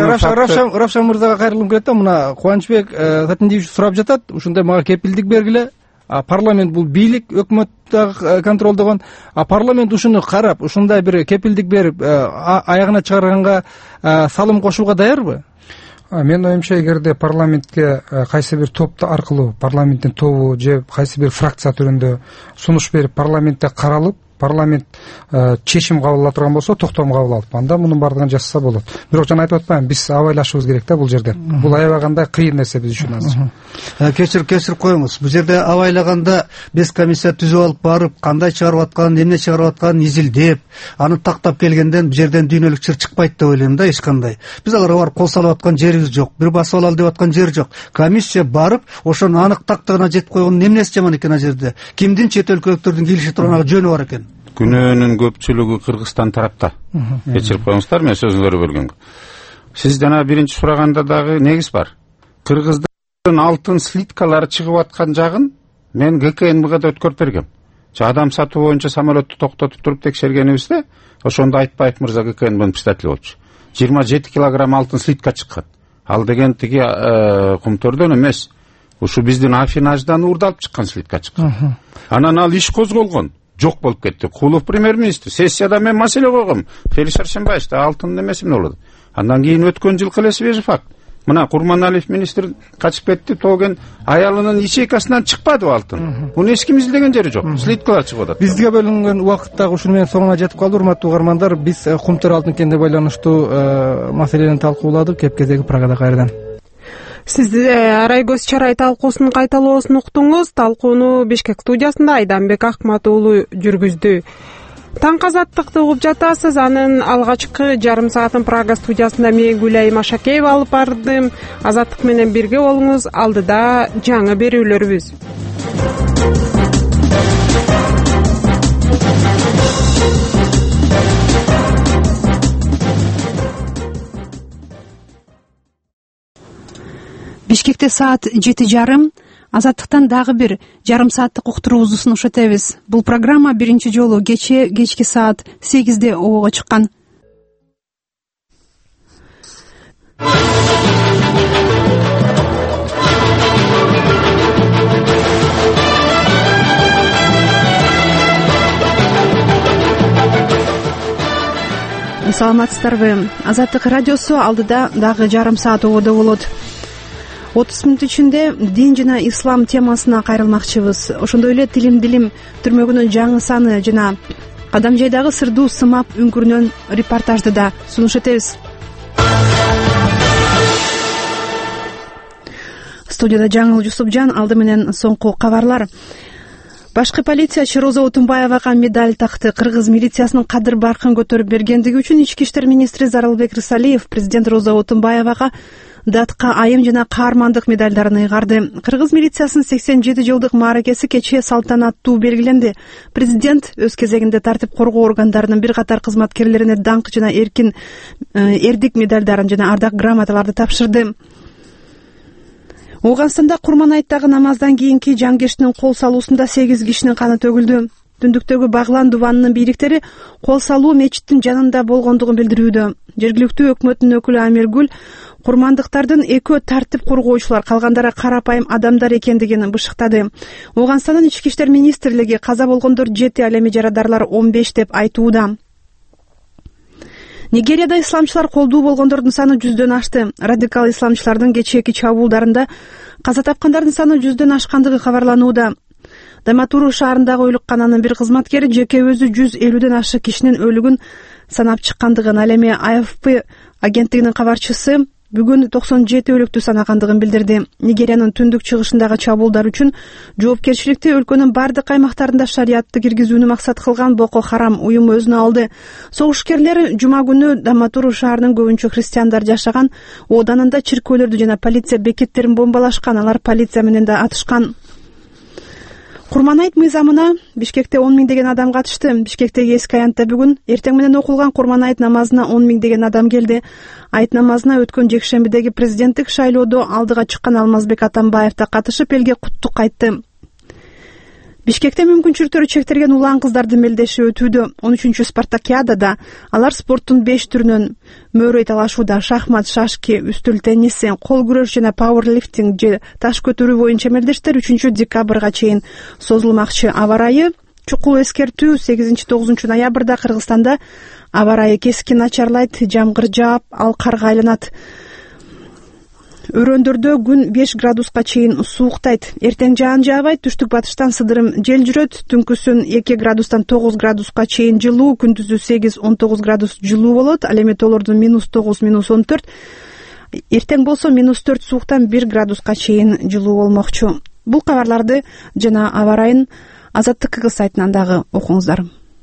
Равшан мырзага кайрылгым келет да, мына Кубанычбек Сатиндиевич сурап жатат, ушундай мага кепилдик бергиле. Парламент бул бийлик, өкмөт дагы контролдогон. А парламент ушуну карап, ушундай бир кепилдик берип, аягына чыгарганга салым кошууга даярбы? Мен оюмча, эгерде парламентке кайсы бир топ аркылуу, парламенттин тобу же кайсы бир фракция түрүндө сунуш берип, парламентте каралып, парламент чечим кабыл ала турган болсо, токтом кабыл алып, анда мунун бардыгын жасаса болот. Бирок жана айтып атпаймынбы, биз абайлашыбыз керек да бул жерде. Бул аябагандай кыйын нерсе биз үчүн азыр. Кечирип кечирип коюңуз. Бул жерде абайлаганда биз комиссия түзүп алып барып, кандай чыгарып атканын, эмне чыгарып атканын изилдеп, аны тактап келгенден бул жерден дүйнөлүк чыр чыкпайт деп ойлойм да, эч кандай. Биз аларга барып кол салып аткан жерибиз жок, бир басып алалы деп аткан жер жок. Комиссия барып, ошонун анык тактыгына жетип койгондун эмнеси жаман экен ал жерде? Кимдин чет өлкөлүктөрдүн келиши турган жөнү бар экен? Күнөөнүн көпчүлүгү Кыргызстан тарапта. Кечирип коюңуздар, мен сөзүңөрдү бөлгөнгө. Сиз жана биринчи сураганда дагы негиз бар. Кыргыздын алтын слиткалары чыгып аткан жагын мен гэ ка эн бга да өткөрүп бергем. Адам сатуу боюнча самолетту токтотуп туруп текшергенибизде, ошондо Айтбаев мырза гэ ка эн бнын председатели болчу. жыйырма жети килограмм алтын слитка чыккан. Ал деген тиги Кумтөрдөн эмес. Ушу биздин Афинаждан уурдалып чыккан слитка чыккан. Анан ал иш козголгон. Жок болуп кетти. Кулов премьер-министр. Сессияда мен маселе койгом. Фелис Арсенбаевич да алтын эмес эмне болот? Андан кийин өткөн жылкы эле свежий факт. Мына Курманалиев министр качып кетти, тоген аялынын ячейкасынан чыкпады алтын. Муну эч ким изилдеген жери жок. Слиткалар чыгып атат. Бизге бөлүнгөн убакыт дагы ушуну менен соңуна жетип калды, урматтуу угармандар. Биз Кумтөр алтын кенде байланыштуу маселени талкууладык. Кеп кезеги Прагада кайрадан. Сиз Арай көз чарай талкуусунун кайталоосун уктуңуз. Талкууну Бишкек студиясында Айданбек Акмат уулу жүргүздү. Таң азаттыкты угуп жатасыз. Анын алгачкы жарым саатын Прага студиясында мен Гүлайым Ашакеева алып бардым. Азаттык менен бирге болуңуз. Алдыда жаңы берүүлөрүбүз. Бишкекте саат жети жарым. Азаттыктан дагы бир жарым сааттык уктуруубузду сунуш этебиз. Бул программа биринчи жолу кечээ кечки саат сегизде обого чыккан. Саламатсыздарбы? Азаттык радиосу алдыда дагы жарым саат ободо болот. отуз мүнөт ичинде дин жана ислам темасына кайрылмакчыбыз. Ошондой эле тилим дилим түрмөгүнүн жаңы саны жана Кадамжайдагы сырдуу сымап үңкүрүнөн репортажды да сунуш этебиз. Студияда Жаңыл Жусупжан, алды менен соңку кабарлар. Башкы полициячы Роза Отунбаевага медаль такты. Кыргыз милициясынын кадыр баркын көтөрүп бергендиги үчүн Ички иштер министри Зарылбек Рысалиев президент Роза Отунбаевага датка айым жана каармандык медалдарын ыйгарды. Кыргыз милициясынын сексен жети жылдык мааракеси кечээ салтанаттуу белгиленди. Президент өз кезегинде тартип коргоо органдарынын бир катар кызматкерлерине даңк жана эркин эрдик медалдарын жана ардак грамоталарды тапшырды. Ооганстанда Курман айттагы намаздан кийинки жангештин кол салуусунда сегиз кишинин каны төгүлдү. Түндүктөгү Баглан дубанынын бийликтери кол салуу мечиттин жанында болгондугун билдирүүдө. Жергиликтүү өкмөттүн өкүлү Амиргүл курмандыктардын экөө тартип коргоочулар, калгандары карапайым адамдар экендигин бышыктады. Ооганстандын ички иштер министрлиги каза болгондор жети, ал эми жарадарлар он беш деп айтууда. Нигерияда исламчылар колдуу болгондордун саны жүздөн ашты. Радикал исламчылардын кечээки чабуулдарында каза тапкандардын саны жүздөн ашкандыгы кабарланууда. Даматуру шаарындагы ойлуккананын бир кызматкери жеке өзү жүз элүүдөн ашык кишинин өлүгүн санап чыккандыгын, ал эми А Ф П агенттигинин кабарчысы бүгүн токсон жети өлүктү санагандыгын билдирди. Нигериянын түндүк чыгышындагы чабуулдар үчүн жоопкерчиликти өлкөнүн бардык аймактарында шариятты киргизүүнү максат кылган Боко Харам уюму өзүнө алды. Согушкерлер жума күнү Даматуру шаарынын көбүнчө христиандар жашаган ооданында чиркөөлөрдү жана полиция бекеттерин бомбалашкан. Алар полиция менен да атышкан. Курман айт мыйзамына Бишкекте он миңдеген адам катышты. Бишкектеги эски аянтта бүгүн эртең менен окулган Курман айт намазына он миңдеген адам келди. Айт намазына өткөн жекшембидеги президенттик шайлоодо алдыга чыккан Алмазбек Атамбаев да катышып элге куттук айтты. Бишкекте мүмкүнчүлүктөрү чектелген улан кыздардын мелдеши өтүүдө. он үчүнчү спартакиадада алар спорттун беш түрүнөн мөөрөй талашууда, шахмат, шашки, үстүл тенниси, кол күрөш жана пауэрлифтинг же таш көтөрүү боюнча мелдештер үчүнчү декабрга чейин созулмакчы. Аба ырайы чукул эскертүү сегизинчи тогузунчу ноябрда Кыргызстанда аба ырайы кескин начарлайт, жамгыр жаап, ал карга айланат. Өрөөндөрдө күн беш градуска чейин сууктайт. Эртең жаан жаабайт, түштүк батыштан сыдырым жел жүрөт. Түнкүсүн эки градустан тогуз градуска чейин жылуу, күндүзү сегиз он тогуз градус жылуу болот. Ал эми тоолордун минус тогуз минус он төрт. Эртең болсо минус төрт сууктан бир градуска чейин жылуу болмокчу. Бул кабарларды жана аба ырайын Азаттык Кыргыз сайтынан дагы окуңуздар.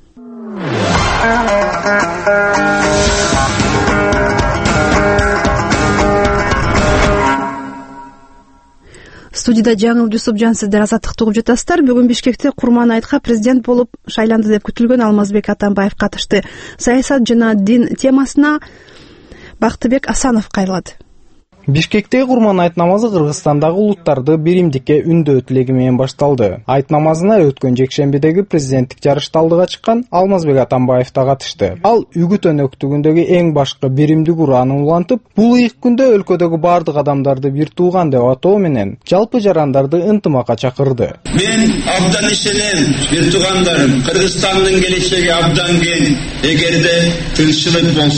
Студияда Жаңыл Жусупжан, сиздер Азаттыкты угуп жатасыздар. Бүгүн Бишкекте Курман айтка президент болуп шайланды деп күтүлгөн Алмазбек Атамбаев катышты. Саясат жана дин темасына Бактыбек Асанов кайрылат. Бишкектеги Курман айт намазы Кыргызстандагы улуттарды биримдикке үндөө тилеги менен башталды. Айт намазына өткөн жекшембидеги президенттик жарышта алдыга чыккан Алмазбек Атамбаев да катышты. Ал үгүт өнөктүгүндөгү эң башкы биримдик урааны улантып, бул ыйык күндө өлкөдөгү бардык адамдарды бир тууган деп атоо менен жалпы жарандарды ынтымакка чакырды. Мен абдан ишенем, бир туугандарым, Кыргызстандын келечеги абдан кең. Эгерде тынччылык болсо,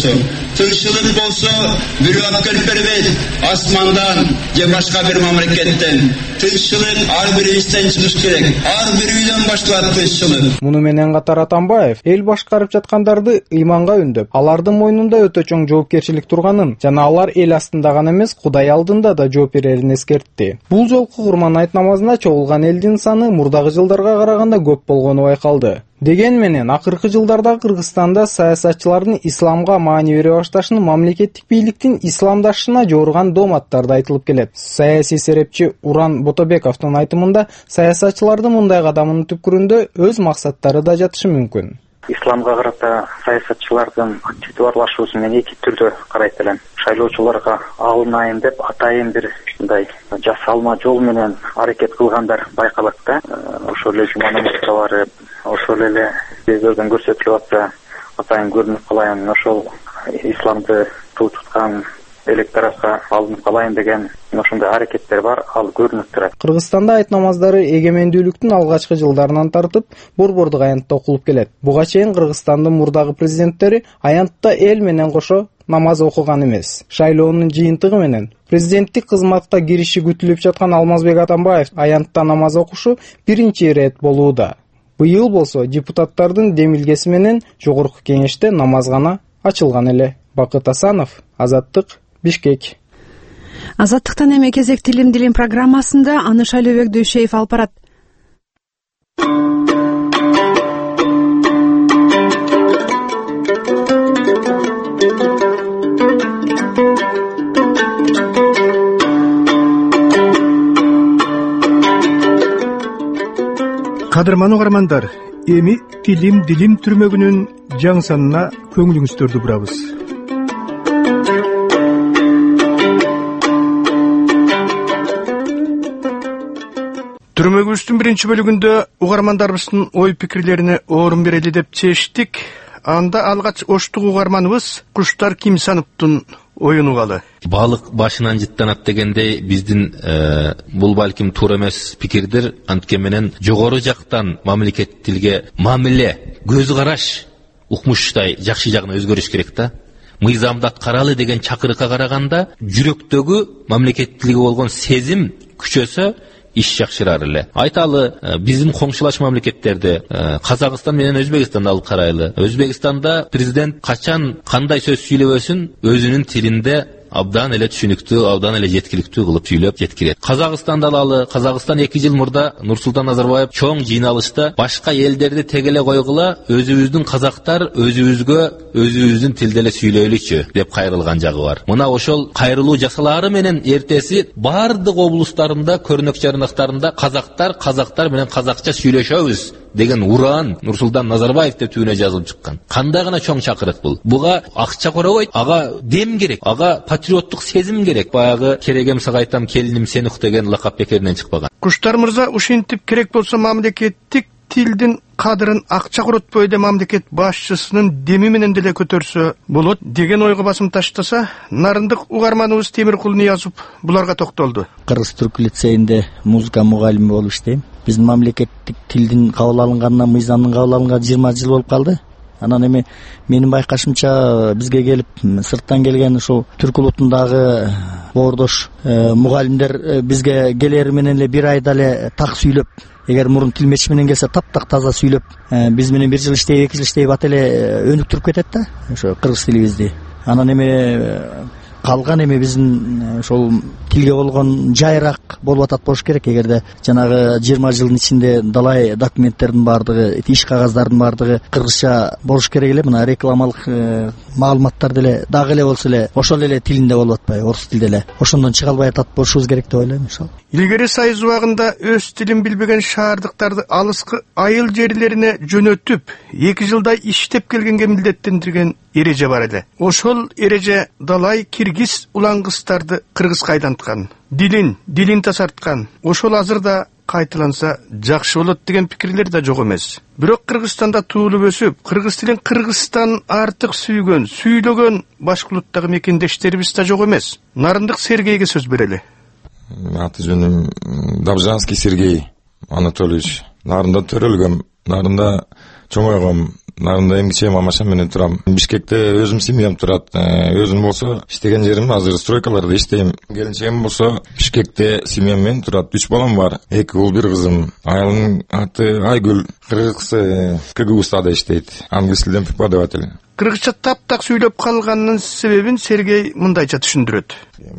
Тынччылык болсо бирөө алып келип бербейт. Асмандан же башка бир мамлекеттен. Тынччылык ар бирибизден чыгыш керек. Ар бир үйдөн башталат тынччылык. Муну менен катар Атамбаев эл башкарып жаткандарды ыйманга үндөп, алардын мойнунда өтө чоң жоопкерчилик турганын жана алар эл астында гана эмес, Кудай алдында да жооп берерин эскертти. Бул жолку курман айт намазына чогулган элдин саны мурдагы жылдарга караганда көп болгону байкалды. Деген менен акыркы жылдарда Кыргызстанда саясатчылардын исламга маани бере башташын мамлекеттик бийликтин исламдашына жорган дооматтарды айтылып келет. Саясий серепчи Уран Ботобековдун айтымында саясатчылардын мындай кадамынын түпкүрүндө өз максаттары да жатышы мүмкүн. Исламга карата саясатчылардын активдүү аралашуусу мен эки түрдө карайт элем. Шайлоочуларга алынайын деп атайын бир мындай жасалма жол менен аракет кылгандар байкалат да. Ошол эле жума намазга барып, ошол эле көздөрдөн көрсөтүлүп атса, атайын көрүнүп калайын, ошол исламды туу туткан электоратка алынып калайын деген ошондой аракеттер бар, ал көрүнүп турат. Кыргызстанда айт намаздары эгемендүүлүктүн алгачкы жылдарынан тартып борбордук аянтта окулуп келет. Буга чейин Кыргызстандын мурдагы президенттери аянтта эл менен кошо намаз окуган эмес. Шайлоонун жыйынтыгы менен президенттик кызматка кириши күтүлүп жаткан Алмазбек Атамбаев аянтта намаз окушу биринчи ирет болууда. Быйыл болсо депутаттардын демилгеси менен жогорку кеңеште намаз гана ачылган эле. Бакыт Асанов, Азаттык, Бишкек. Азаттыктан эми кезек Тилим Дилим программасында аны Шайлообек Дөшеев алып барат. Кадырман угармандар, эми Тилим Дилим түрмөгүнүн жаңы санына көңүлүңүздөрдү бурабыз. Түрмөгүбүздүн биринчи бөлүгүндө угармандарыбыздын ой пикирлерине орун берели деп чечтик. Анда алгач оштук угарманыбыз Куштар Кимсановдун оюн угалы. Балык башынан жыттанат дегендей биздин э, бул балким туура эмес пикирдер, анткени менен жогору жактан мамлекет тилге мамиле, көз караш, укмуштай жакшы жагына өзгөрүш керек да. Мыйзамды аткаралы деген чакырыкка караганда жүрөктөгү мамлекет тилге болгон сезим күчөсө иш жакшырар эле. Айталы, биздин коңшулаш мамлекеттерде Казакстан менен Өзбекстанды алып карайлы. Өзбекстанда президент качан кандай сөз сүйлөбөсүн өзүнүн тилинде абдан эле түшүнүктүү, абдан эле жеткиликтүү кылып сүйлөп жеткирет. Казакстанда алалы, Казакстан эки жыл мурда Нурсултан Назарбаев чоң жыйналышта башка элдерди тегеле койгула, өзүбүздүн казактар өзүбүзгө өзүбүздүн тилде эле сүйлөйлүчү деп кайрылган жагы бар. Мына ошол кайрылуу жасалары менен эртеси бардык облустарында, көрнөк жаранактарында казактар казактар менен казакча сүйлөшөбүз деген уран Нурсултан Назарбаев деп түбүнө жазылып чыккан. Кандай гана чоң чакырык бул. Буга акча коробойт, ага дем керек, ага патриоттук сезим керек. Баягы керегем сага айтам, келиним сен ук деген лакап бекеринен чыкпаган. Куштар мырза, ушинтип керек болсо мамлекеттик тилдин кадырын акча коротпой эле мамлекет башчысынын деми менен деле көтөрсө болот деген ойго басым таштаса, нарындык угарманыбыз Темиркул Ниязов буларга токтолду. Кыргыз түрк лицейинде музыка мугалими болуп иштейм. Биздин мамлекеттик тилдин кабыл алынганына, мыйзамдын кабыл алынганына жыйырма жыл болуп калды. Анан эми менин байкашымча бизге келип сырттан келген ушул түрк улутундагы боордош мугалимдер бизге келери менен эле бир айда эле так сүйлөп, эгер мурун тилмечи менен келсе таптак таза сүйлөп, биз менен бир жыл иштейп, эки жыл иштейп ат эле өнүктүрүп кетет да ошо кыргыз тилибизди. Анан эми калган эми биздин ошол тилге болгон жайыраак болуп атат болуш керек. Эгерде жанагы жыйырма жылдын ичинде далай документтердин баардыгы, иш кагаздардын баардыгы кыргызча болуш керек эле. Мына рекламалык маалыматтар деле дагы эле болсо эле ошол эле тилинде болуп атпайбы, орус тилде эле. Ошондон чыга албай атат болушубуз керек деп ойлойм. Ошол илгери сайыз убагында өз тилин билбеген шаардыктарды алыскы айыл жерлерине жөнөтүп, эки жылдай иштеп келгенге милдеттендирген эреже бар эле. Ошол эреже далай киргиз улангыстарды кыргызга айланткан, дилин, дилин тазарткан. Ошол азырда кайталанса жакшы болот деген пикирлер да жок эмес. Бирок Кыргызстанда туулуп өсүп, кыргыз тилин Кыргызстан артык сүйгөн, сүйлөгөн башка улуттагы мекендештерибиз да жок эмес. Нарындык Сергейге сөз берели. Аты жөнүм Добжанский Сергей Анатольевич. Нарында төрөлгөм, нарында чоңойгом, нарында эмгиче мамаша менен турам. Бишкекте өзүм семьям турат. Өзүм болсо иштеген жерим азыр стройкаларда иштейм. Келинчегим болсо Бишкекте семьям менен турат. Үч балам бар. Эки уул, бир кызым. Айылдын аты Айгүл. Кыргыз КГУстада иштейт. Англис тилден преподаватель. Кыргызча таптак сүйлөп калганынын себебин Сергей мындайча түшүндүрөт.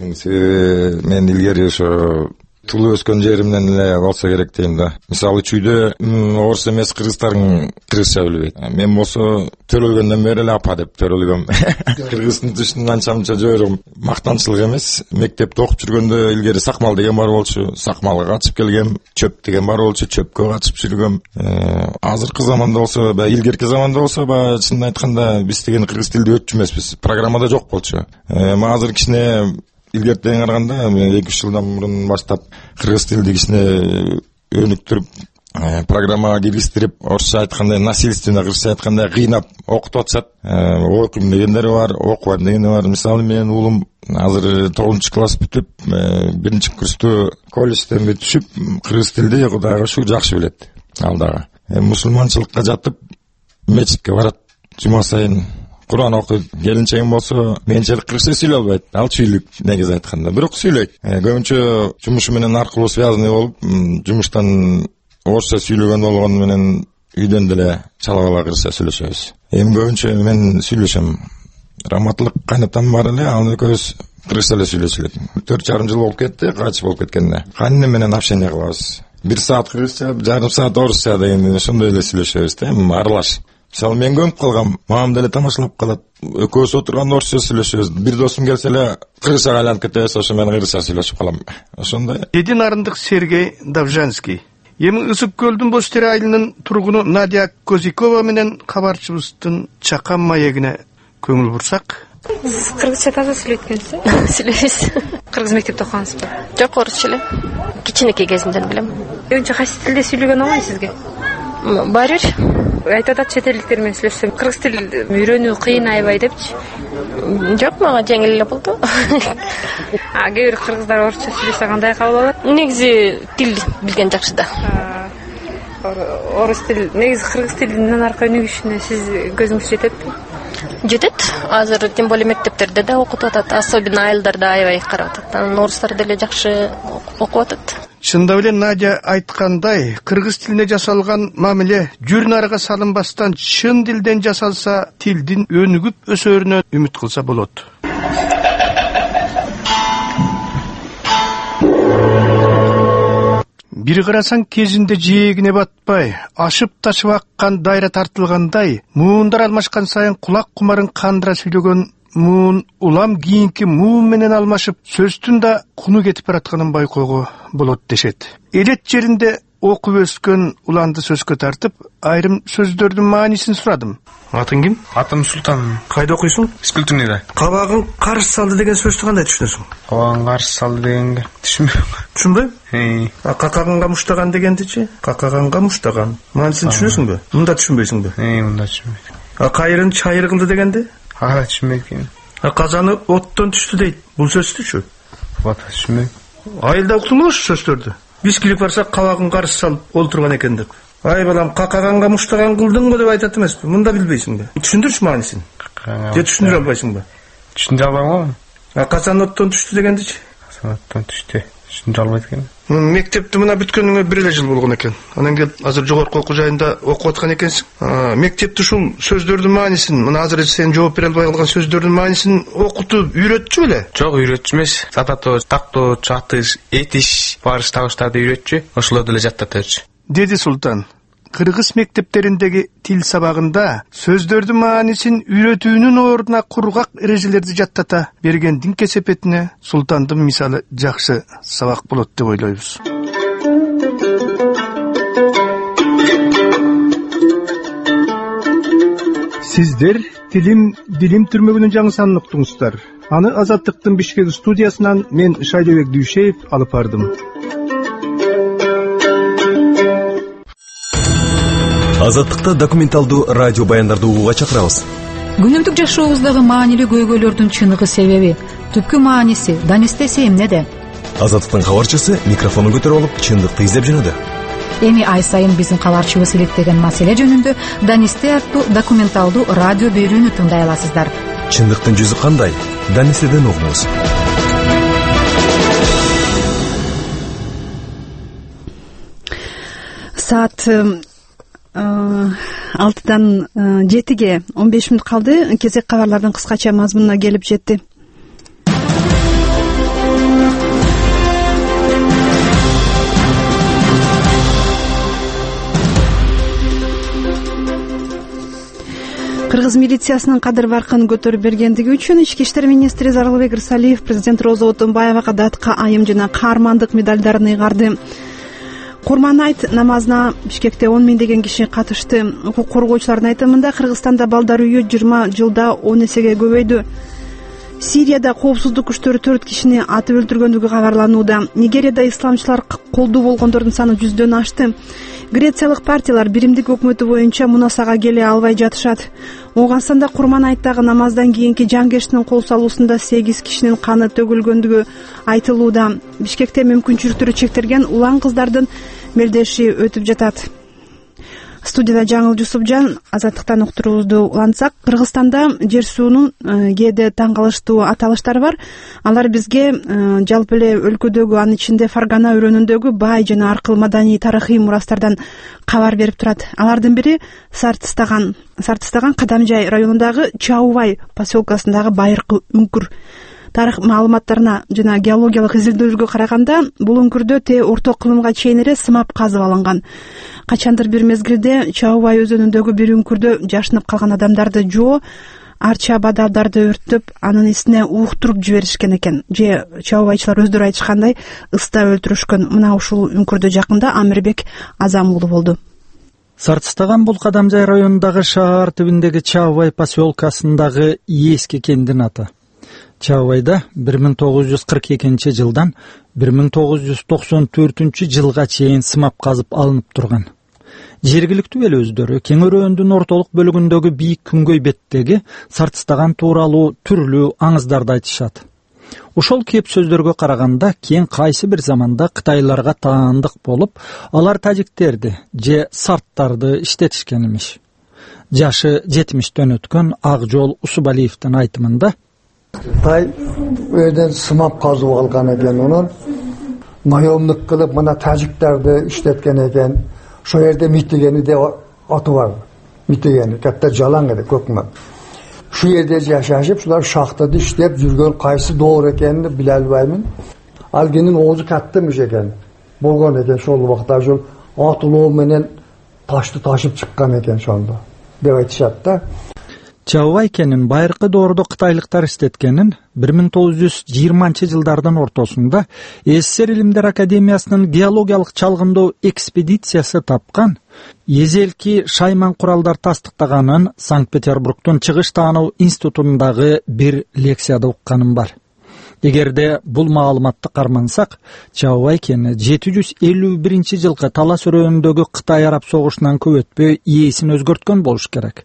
Мен илгери ошо туулуп өскөн жеримден эле болсо керек дейм да. Мисалы чүйдө орус эмес кыргыздардын кыргызча билбейт. Мен болсо төрөлгөндөн бери эле апа деп төрөлгөм. Кыргыздын тышынан анча мынча жойрум. Мактанчылык эмес. Мектепте окуп жүргөндө илгери сакмал деген бар болчу. Сакмалга катышып келгем. Чөп деген бар болчу. Чөпкө катышып жүргөм. Азыркы заманда болсо, баягы илгерки заманда болсо, баягы чынын айтканда биз деген кыргыз тилди өтчү эмеспиз. Программада жок болчу. Ма азыр кичине илгертен караганда эки үч жылдан мурун баштап кыргыз тилди кичине өнүктүрүп, программага киргиздирип, орусча айтканда насильственно, кыргызча айтканда кыйнап окутуп атышат. Окуйм дегендери бар, окубайм дегендери бар. Мисалы менин уулум азыр тогузунчу класс бүтүп, биринчи курсту колледжден бүтүшүп, кыргыз тилди кудайга шүгүр жакшы билет. Ал дагы мусулманчылыкка жатып, мечитке барат жума сайын. Куран окуйт. Келинчегим болсо менчилик кыргызча сүйлөй албайт. Ал чүйлүк негизи айтканда. Бирок сүйлөйт. Көбүнчө жумушу менен аркылуу связанный болуп, жумуштан орусча сүйлөгөн болгону менен үйдөн деле чала бала кыргызча сүйлөшөбүз. Эми көбүнчө мен сүйлөшөм. Раматтылык кайнатам бар эле, ал экөөбүз кыргызча эле сүйлөшөлөт. төрт жарым жыл болуп кетти, кайтыш болуп кеткенде. Кайны менен общение кылабыз. бир саат кыргызча, жарым саат орусча деген ошондой эле сүйлөшөбүз да, эми аралаш. Мисалы мен көмүп калгам, мамам деле тамашалап калат. Экөөбүз отурганда орусча сүйлөшөбүз. Бир досум келсе эле кыргызчага айланып кетебиз, ошо мен кыргызча сүйлөшүп калам. Ошондой. Эди нарындык Сергей Давжанский. Эми Ысык көлдүн Боз Тере айылынын тургуну Надя Козикова менен кабарчыбыздын чакан маегине көңүл бурсак. Сиз кыргызча таза сүйлөйт экенсиз? Сүйлөйбүз. Кыргыз мектепте окугансызбы? Жок, орусча эле. Кичинекей кезимден билем. Өзүнчө кайсы тилде сүйлөгөн оңой сизге? Баары бир. Айтып атат чет элдиктер менен сүйлөшсөм, кыргыз тил үйрөнүү кыйын аябай депчи. Жок, мага жеңил эле болду. А кээ бир кыргыздар орусча сүйлөсө кандай кабыл алат? Негизи тил билген жакшы да. Орус тил, негизи кыргыз тилинин аркы өнүгүшүнө сиз көзүңүз жететпи? Жетет. Азыр тем более мектептерде да окутуп атат, особенно айылдарда аябай карап атат. Анан орустар деле жакшы окуп атат. Чындап эле Надя айткандай, кыргыз тилине жасалган мамиле жүр нарыга салынбастан чын тилден жасалса, тилдин өнүгүп өсөрүнө үмүт кылса болот. Бир карасаң кезинде жээгине батпай, ашып ташып аккан дайра тартылгандай, муундар алмашкан сайын кулак кумарын кандыра сүйлөгөн муун улам кийинки муун менен алмашып, сөздүн да куну кетип баратканын байкоого болот дешет. Элет жеринде окуп өскөн уланды сөзгө тартып, айрым сөздөрдүн маанисин сурадым. Атың ким? Атым Султан. Кайда окуйсуң? Физкультурныйда. Кабагың карш салды деген сөздү кандай түшүнөсүң? Кабагың карш салды дегенге түшүнбөйм. Түшүнбөйм? А какаганга муштаган дегендичи? Какаганга муштаган. Маанисин түшүнөсүңбү? Мында түшүнбөйсүңбү? Э, мында түшүнбөйм. А кайрын чайыр кылды дегенде? Ага, түшүнбөйм. А казаны оттон түштү дейт. Бул сөздүчү? Вот, түшүнбөйм. Айылда уктуңбу ошол сөздөрдү? Биз килип барсак кабагын карш салып олтурган экен деп. Ай балам, какаганга муштаган кылдыңбы деп айтат эмеспи? Мында билбейсиңби? Түшүндүрчү маанисин? Же түшүндүрө албайсыңбы? Түшүндүрө албайм го. А казан оттон түштү дегендичи? Казан оттон түштү. Түшүндүрө албайт экенмин. Мектепти мына бүткөнүңө бир эле жыл болгон экен. Анан келип азыр жогорку окуу жайында окуп аткан экенсиң. Мектепти ушул сөздөрдүн маанисин, мына азыр сен жооп бере албай калган сөздөрдүн маанисин окутуп үйрөтчү беле? Жок, үйрөтчү эмес. Сататоо, тактоо, чатыш, этиш, барыш табыштарды үйрөтчү. Ошолорду эле жаттатырчы. Деди Султан. Кыргыз мектептериндеги тил сабагында сөздөрдүн маанисин үйрөтүүнүн ордуна кургак эрежелерди жаттата бергендин кесепетине Султандын мисалы жакшы сабак болот деп ойлойбуз. Сиздер тилим дилим түрмөгүнүн жаңы санын уктуңуздар. Аны Азаттыктын Бишкек студиясынан мен Шайлообек Дүйшеев алып бардым. Азаттыкта документалдуу радио баяндарды угууга чакырабыз. Күнүмдүк жашообуздагы маанилүү көйгөйлөрдүн чыныгы себеби, түпкү мааниси, данистеси эмнеде? Азаттыктын кабарчысы микрофонун көтөрүп алып, чындыкты издеп жүрөдү. эми ай сайын биздин кабарчыбыз иликтеген маселе жөнүндө Данисте аттуу документалдуу радио берүүнү тыңдай аласыздар. Чындыктын жүзү кандай? Данистеден угуңуз. Саат алтыдан жетиге он беш мүнөт калды. Кезек кабарлардын кыскача мазмунуна келип жетти. Кыргыз милициясынын кадыр баркын көтөрүп бергендиги үчүн ички иштер министри Зарылбек Ирсалиев президент Роза Отунбаевага датка айым жана каармандык медалдарын ыйгарды. Курман айт намазына Бишкекте он миңдеген киши катышты. Укук коргоочулардын айтымында Кыргызстанда балдар үйү жыйырма жылда он эсеге көбөйдү. Сирияда коопсуздук күчтөрү төрт кишини атып өлтүргөндүгү кабарланууда. Нигерияда исламчылар колдуу болгондордун саны жүздөн ашты. Грециялык партиялар биримдик өкмөтү боюнча мунасага келе албай жатышат. Ооганстанда Курман айттагы намаздан кийинки жангештин кол салуусунда сегиз кишинин каны төгүлгөндүгү айтылууда. Бишкекте мүмкүнчүлүктөрү чектелген улан кыздардын мелдеши өтүп жатат. Студияда Жаңыл Жусупжан. Азаттыктан уктуруубузду улантсак, Кыргызстанда жер суунун кээде таң калыштуу аталыштары бар. Алар бизге жалпы эле өлкөдөгү, анын ичинде Фаргана өрөөнүндөгү бай жана аркыл маданий тарыхый мурастардан кабар берип турат. Алардын бири Сартыстаган, Сартыстаган Кадамжай районундагы Чаубай поселкасындагы байыркы үңкүр. Тарых маалыматтарына жана геологиялык изилдөөлөргө караганда, бул үңкүрдө те орто кылымга чейин эле сымап казып алынган. Качандыр бир мезгилде Чаубай өзөнүндөгү бир үңкүрдө жашынып калган адамдарды жоо, арча бадалдарды өрттөп, анын исине уктуруп жиберишкен экен. Же чаубайчылар өздөрү айтышкандай ыста өлтүрүшкөн. Мына ушул үңкүрдө жакында Амирбек Азам уулу болду. Сартыстаган бул Кадамжай районундагы шаар түбүндөгү Чаубай поселкасындагы Эски кендин аты. Чаубайда бир миң тогуз жүз кырк экинчи жылдан бир миң тогуз жүз токсон төртүнчү жылга чейин сымап казып алынып турган. Жергиликтүү эл өздөрү кең өрөөндүн ортолук бөлүгүндөгү бийик күнгөй беттеги Сартыстаган тууралуу түрлүү аңыздарды айтышат. Ошол кеп сөздөргө караганда кен кайсы бир заманда Кытайларга таандык болуп, алар тажиктерди же сарттарды иштетишкен имиш. Жашы жетимиштен өткөн Ак жол Усубалиевдин айтымында Кытай өйдөн сымап казып алган экен, анан наемдык кылып мына тажиктерди иштеткен экен. Ошол жерде Митигени деп аты бар. Митигени катта жалаң эле көкмөк. Шу жерде жашашып, шулар шахтада иштеп жүргөн кайсы доор экенин биле албаймын. Ал кенин оозу каттымыш экен. Болгон экен ошол убакта ошол атылоо менен ташты ташып чыккан экен ошондо деп айтышат да. Чаубай кенин байыркы доордо кытайлыктар иштеткенин бир миң тогуз жүз жыйырманчы жылдардын ортосунда СССР Илимдер Академиясынын геологиялык чалгындоо экспедициясы тапкан, эзелки шайман куралдар тастыктаганын Санкт-Петербургдун чыгыш таануу институтундагы бир лекцияда укканым бар. Эгерде бул маалыматты кармансак, Чаубай кени жети жүз элүү биринчи жылкы Талас өрөөнүндөгү Кытай-Араб согушунан көп өтпөй ээсин өзгөрткөн болуш керек.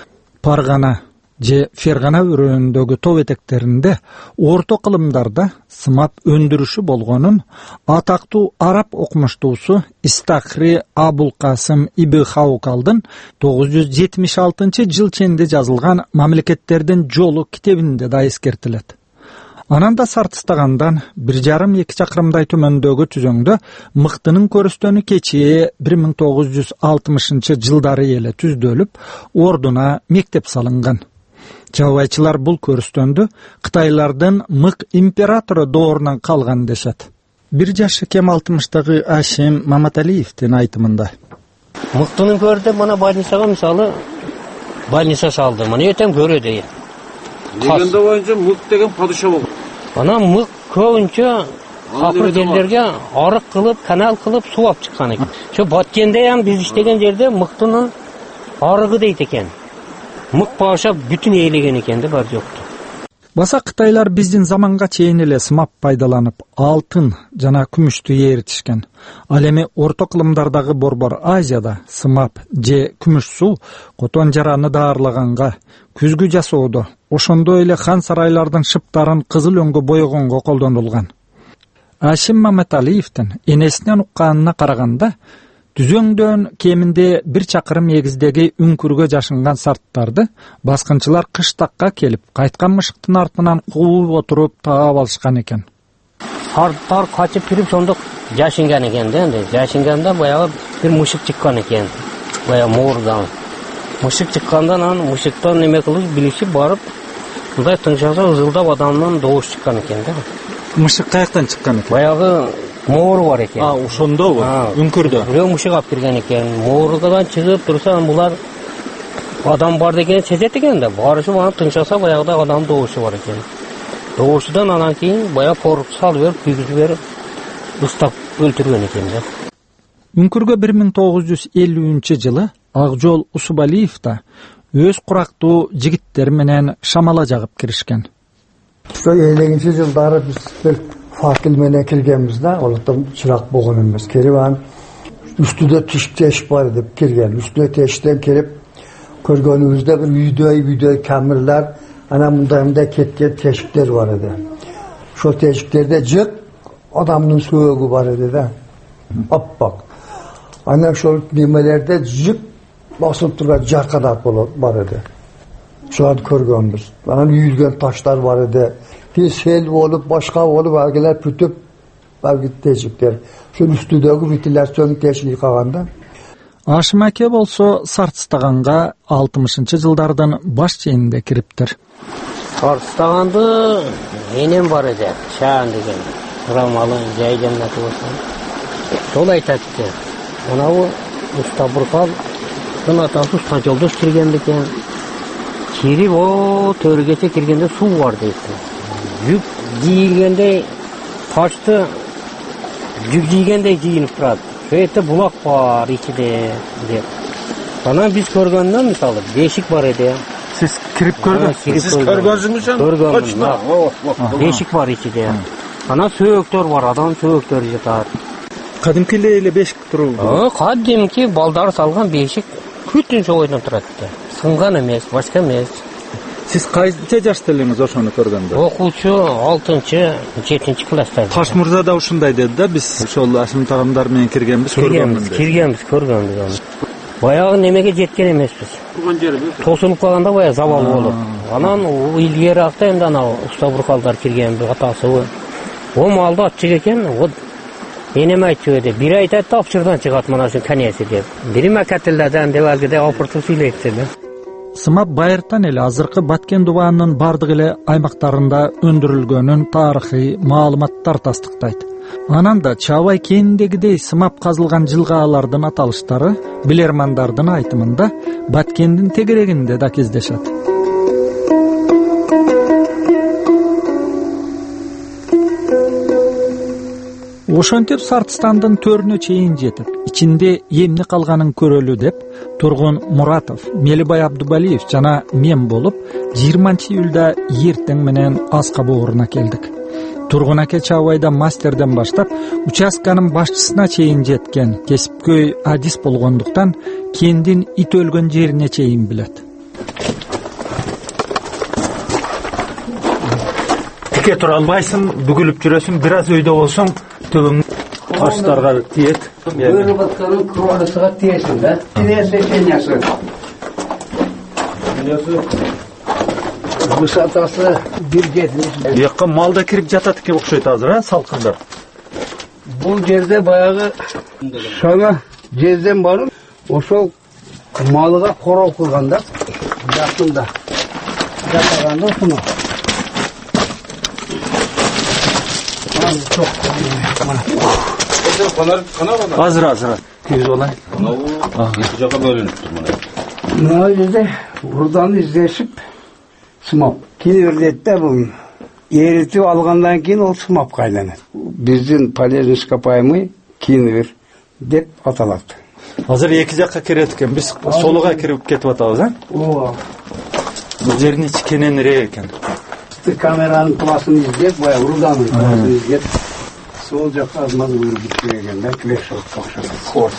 Паргана же Фергана өрөөнүндөгү тоо этектеринде орто кылымдарда сымап өндүрүшү болгонун атактуу араб окумуштуусу Истахри Абул Касым Ибн Хаукалдын тогуз жүз жетимиш алтынчы жыл ченде жазылган Мамлекеттердин жолу китебинде да эскертилет. Анан да Сартыстагандан бир жарым эки чакырымдай төмөндөгү түзөңдө мыктынын көрүстөнү кечээ бир миң тогуз жүз алтымышынчы жылдары эле түздөлүп, ордуна мектеп салынган. Чаубайчылар бул көрүстөндү Кытайлардын мык императору доорунан калган дешет. Бир жашы кем алтымыштагы Ашим Маматалиевдин айтымында. Мыктынын көрдү, мына больницага мисалы больница салды. Мына эртең көрөдү. Легенда боюнча мык деген падыша болгон. Ана мык көбүнчө акыр жерлерге арык кылып, канал кылып суу алып чыккан экен. Ошо Баткенде ham биз иштеген жерде мыктынын арыгы дейт экен. Мык баша бүтүн ээлеген экен да, бар жокту. Баса Кытайлар биздин заманга чейин эле сымап пайдаланып, алтын жана күмүштү ээритишкен. Ал эми орто кылымдардагы Борбор Азияда сымап же күмүш суу котон жараны даарлаганга, күзгү жасоодо, ошондой эле хан сарайлардын шыптарын кызыл өңгө боёгонго колдонулган. Ашим Маматалиевдин энесинен укканына караганда, түзөңдөн кеминде бир чакырым эгиздеги үңкүргө жашынган сарттарды баскынчылар кыштакка келип кайткан мышыктын артынан кууп отуруп таап алышкан экен. Сарттар качып кирип сондук жашынган экен да, энди жашынганда баягы бир мышык чыккан экен. Баягы моордан. Мышык чыккандан анан мышыктан неме кылып билишип барып, мындай тыңшаса ызылдап адамдан добуш чыккан экен да. Мышык каяктан чыккан экен? Баягы моору бар экен. А, ошондобу? Үңкүрдө. Бирөө мышык алып кирген экен. Моорудан чыгып турса, булар адам бар дегенди сезет экен да. Барышып анан тыңшаса баягыда адам добушу бар экен. Добушудан анан кийин баягы коруп салып берип, күйгүзүп берип, ыстап өлтүргөн экен да. Үңкүргө бир миң тогуз жүз элүүнчү жылы Акжол Усубалиев да өз курактуу жигиттери менен шамала жагып киришкен. Ошо элүүнчү жылдары биз бир факел менен киргенбиз да, олоттон чырак болгон эмес. Кирип анан үстүдө тешик бар деп кирген. Үстүдө тешиктен кирип көргөнүбүздө бир үйдөй-үйдөй камерлер, анан мындай-мындай кеткен тешиктер бар эди. Ошо тешиктерде жык адамдын сөөгү бар эди да. Аппак. Анан ошол немелерде жык басып турган жаркадат бар эди. Ошону көргөнбүз. Анан үйүлгөн таштар бар эди. Кийин сел болуп, башка болуп, агилер бүтүп, багы тешиктер. Ошол үстүдөгү бүтүлөр сөнүп тешиги калганда. Ашым аке болсо Сартстаганга алтымышынчы жылдардын баш ченинде кириптир. Сартстаганды энем бар эди, Шаан деген. Рамалы жайдамдаты болсо. Сол айтат экен. Анау Уста Буркалдын атасы Уста Жолдош кирген экен. Кирип о төргече киргенде суу бар дейт. Жүк жийилгендей ташты жүк жийгендей жийилип турат. Сөйтө булак бар ичиде деп. Анан биз көргөндөн мисалы бешик бар эди. Сиз кирип көргөнсүз? Сиз көргөнсүзмү? Көргөнмүн. Бешик бар ичиде. Анан сөөктөр бар, адам сөөктөрү жатат. Кадимки эле бешик туруу. Кадимки балдар салган бешик бүтүн шойдон турат. Сынган эмес, башка эмес. Сиз кайча жашта элеңиз ошону көргөндө? Окуучу алтынчы, жетинчи класста. Таш мырза да ушундай деди да, биз ошол Ашым тагамдар менен киргенбиз, көргөнбүз. Киргенбиз, көргөнбүз. Баягы немеге жеткен эмеспиз. Турган жерибиз. Тосулуп калганда баягы забал болуп. Анан илгери акта эмне анау Уста Буркалдар кирген атасы. О малды ачык экен, вот энем айтчу эди, бири айтат да опчурдан чыгат мына ушун канеси деп. Бири макатылдадан деп алгыдай опуртуп сүйлөйт да. Сымап байыртан эле азыркы Баткен дубаанын бардык эле аймактарында өндүрүлгөнүн тарыхый маалыматтар тастыктайт. Анан да Чабай кээниндегидей сымап казылган жылгаалардын аталыштары билермандардын айтымында Баткендин тегерегинде да кездешет. Ошентип Сартстандын төрүнө чейин жетип, ичинде эмне калганын көрөлү деп Тургун Муратов, Мелибай Абдубалиев жана мен болуп жыйырманчы июлда эртең менен аска бооруна келдик. Тургун аке Чабайда мастерден баштап участканын башчысына чейин жеткен кесипкөй адис болгондуктан кендин ит өлгөн жерине чейин билет. Тике тура албайсың, бүгүлүп жүрөсүң, бир аз өйдө болсоң, төбөң таштарга тиет. Бөлүп атканын кровосуга тиесиң да. Тиесе кенеси. Высотасы бир жетимиш. Бияка малда кирип жатат экен окшойт азыр, а, салкындап. Бул жерде баягы шана жерден барып, ошол малыга короо кылган да. Жакында. Жатаганда ушуну. Азыр азыр. Киз болайын. Эки жака бөлүнүптүр мына. Мына жерде урдан издешип сымап. Кийин дейт да бул эритип алгандан кийин ол сымапка айланат. Биздин полезный ископаемый кинвер деп аталат. Азыр эки жакка кирет экен. Биз солуга кирип кетип атабыз, а? Ооба. Бул жердин ичи кененирээк экен. Камеранын пласын издеп, баягы руданын пласын издеп, сол жакка азмаз өрүп кирген да, клешок окшоп.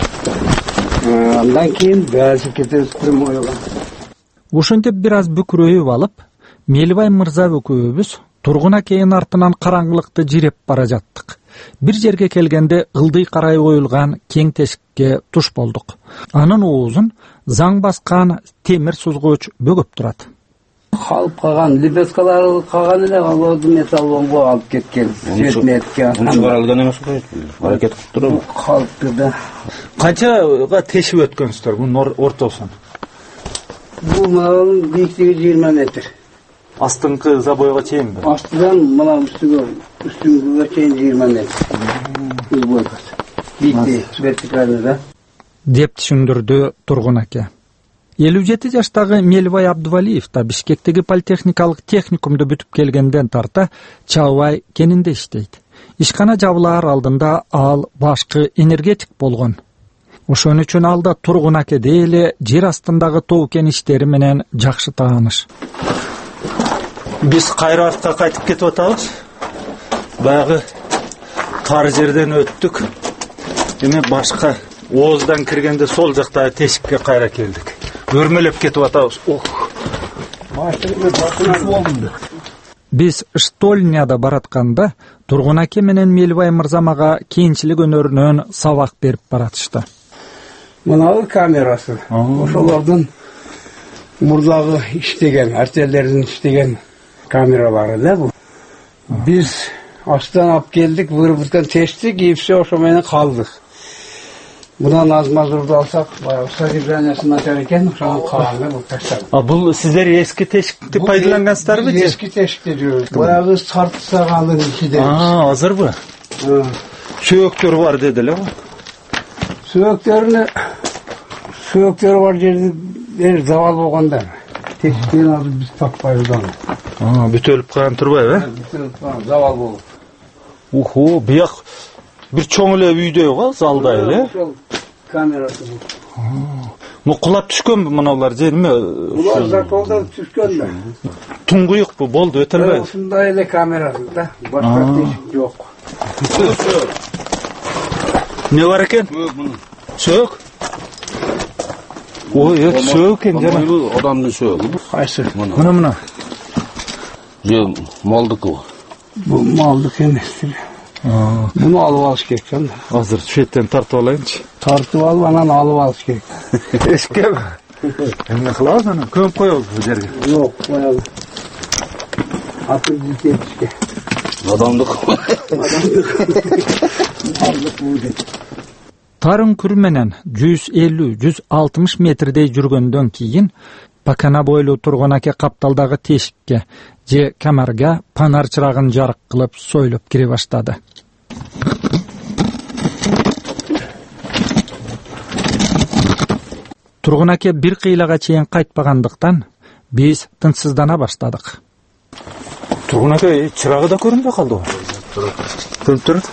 Андан кийин баасы кетип прямойга. Ошентип бир аз бүкүрөйүп алып, Мелибай мырза экөөбүз Тургун акенин артынан караңгылыкты жиреп бара жаттык. бир жерге келгенде ылдый карай коюлган кең тешикке туш болдук. Анын оозун заң баскан темир сузгуч бөгөп турат. Қалып қалған лебескалары қалған эле аларды металлонго алып кеткен. Светметке. Мунча каралган эмес го. Аракет кылып турабы? Калыпты да. Канчага тешип өткөнсүздөр бунун ортосун? Бул малдын бийиктиги жыйырма метр. Астыңкы забойго чейинби? Астыдан мына үстүгө, үстүнгүгө чейин жыйырма метр. Узбойкасы. Бийиктиги вертикальный да. Деп түшүндүрдү тургун аке. элүү жети жаштагы Мелбай Абдувалиев да Бишкектеги политехникалык техникумду бүтүп келгенден тарта Чаубай кенинде иштейт. Ишкана жабылаар алдында ал башкы энергетик болгон. Ошон үчүн алда тургун аке эле жер астындагы тоо кен иштери менен жакшы тааныш. Биз кайра артка кайтып кетип атабыз. Баягы тар жерден өттүк. Эми башка ооздан киргенде сол жактагы тешикке кайра келдик. Өрмөлөп кетип атабыз. Ох. Биз Штольняда баратканда тургун аке менен Мелбай мырза мага кийинчилик өнөрүнөн сабак берип баратышты. Мынау камерасы. Ошолордун мурдагы иштеген, артелердин иштеген камералары да бул. Биз астан алып келдик, вырыбыткан тештик, и все ошо менен калдык. Мындан аз мазурду алсак, баягы содержаниясы начар экен, ошонун калганы бул таштап. А бул сиздер эски тешикти пайдалангансыздарбы? Эски тешикти жүрөбүз. Баягы сартсаганын ичиде. А, азырбы? Сөөктөр бар деди эле го. Сөөктөрүнө сөөктөрү бар жерде завал болгондар. Тешиктен азыр биз таппайбыз аны. А, бүтөлүп калган турбайбы, э? Бүтөлүп калган, завал болуп. Уху, бияк бир чоң эле үйдөй го, залдай эле. Ошол камерасы бул. Му кулап түшкөнбү мыналар же эме? Булар заколдон түшкөн да. Туңгуюкпу, болду, өтөлбөйбү? Ушундай эле камерасы да. Башка тешик жок. Не бар экен? Сөөк. Ой, сөөк экен жана. Адамдын сөөгү. Кайсы? Мына мына. Же малдыкы. Бул малдык эместир. Буну алып алыш керек да. Азыр шеттен тартып алайынчы. Тартып алып анан алып алыш керек. Эшкеби? Эмне кылабыз аны? Көмүп коебуз бу жерге. Жок, коебуз. Атын жетишке. Адамдык. Тарын күр менен жүз элүү жүз алтымыш метрдей жүргөндөн кийин Пакана бойлуу тургун аке капталдагы тешикке же камерга панар чырагын жарык кылып сойлоп кире баштады. Тургун аке бир кыйлага чейин кайтпагандыктан биз тынчсыздана баштадык. Тургун аке чырагы да көрүнбөй калды го. Көрүп турат.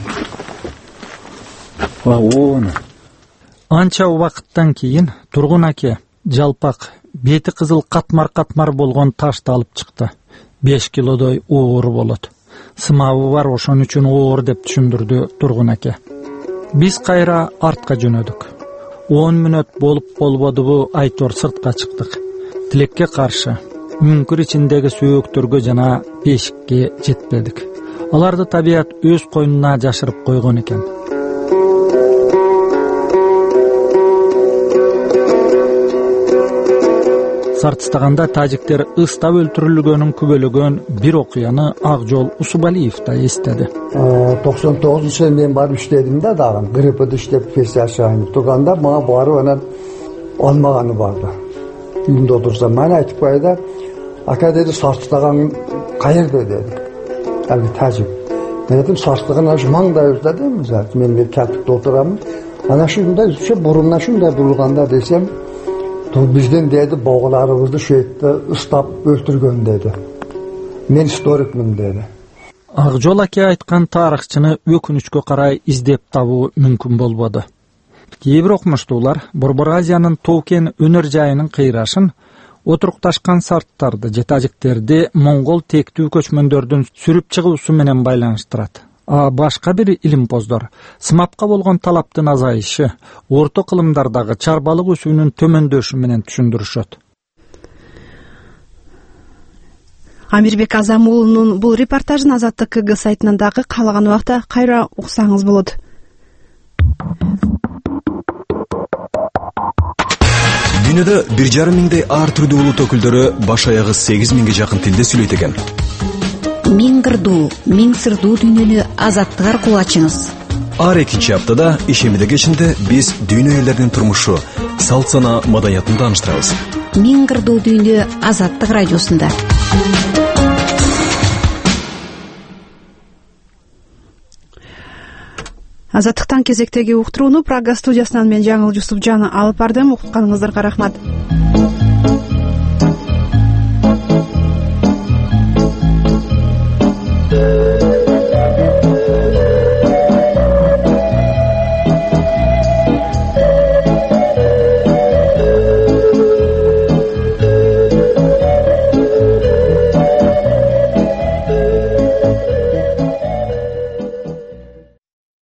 Оону. Анча убакыттан кийин тургун аке жалпак бети кызыл катмар-катмар болгон ташты алып чыкты. беш килодой оор болот. Сымабы бар, ошон үчүн оор деп түшүндүрдү тургун аке. Биз кайра артка жөнөдүк. он мүнөт болуп болбодубу айтор сыртка чыктык. Тилекке каршы үңкүр ичиндеги сөөктөргө жана бешикке жетпедик. Аларды табият өз койнуна жашырып койгон экен. Сартыстаганда тажиктер ыстап өлтүрүлгөнүн күбөлөгөн бир окуяны Акжол Усубалиев да эстеди. токсон тогузунчу жылы мен барып иштедим да, дагы гриппди иштеп фестиваль турганда мага барып анан алмаганы барды. Үйүмдө отурсам мен айтып койду, ака деди, сартыстаган каерде деди. Али тажик. Мен айтым, сартыстаган аш маңдайыбызда деймиз. Мен бир катыкта отурамын. Ana şunda şu burundan şunda bulganda desem, to bizden dedi boğularımızı şu etti ıstap öldürgön dedi. Men historikmin dedi. Акжол аке айткан тарыхчыны өкүнүчкө карай издеп табуу мүмкүн болбоду. Кээ бир окумуштуулар Борбор Азиянын Тоокен өнөр жайынын кыйрашын отурукташкан сарттарды же тажиктерди монгол тектүү көчмөндөрдүн сүрүп чыгуусу менен байланыштырат. А башка бир илимпоздор сымапка болгон талаптын азайышы, орто кылымдардагы чарбалык өсүүнүн төмөндөшү менен түшүндүрүшөт. Амирбек Азам уулунун бул репортажын Азаттык КГ сайтынан дагы каалаган убакта кайра уксаңыз болот. Дүйнөдө бир жарым миңдей ар түрдүү улут өкүлдөрү баш аягы сегиз миңге жакын тилде сүйлөйт экен. Миң кырдуу, миң сырдуу дүйнөнү азаттык аркылуу ачыңыз. Ар экинчи аптада ишемиде кечинде биз дүйнө элдеринин турмушу, салт сана, маданиятын тааныштырабыз. Миң кырдуу дүйнө Азаттык радиосунда. Азаттыктан кезектеги уктурууну Прага студиясынан мен Жаңыл Жусупжан алып бардым. Укканыңыздарга рахмат.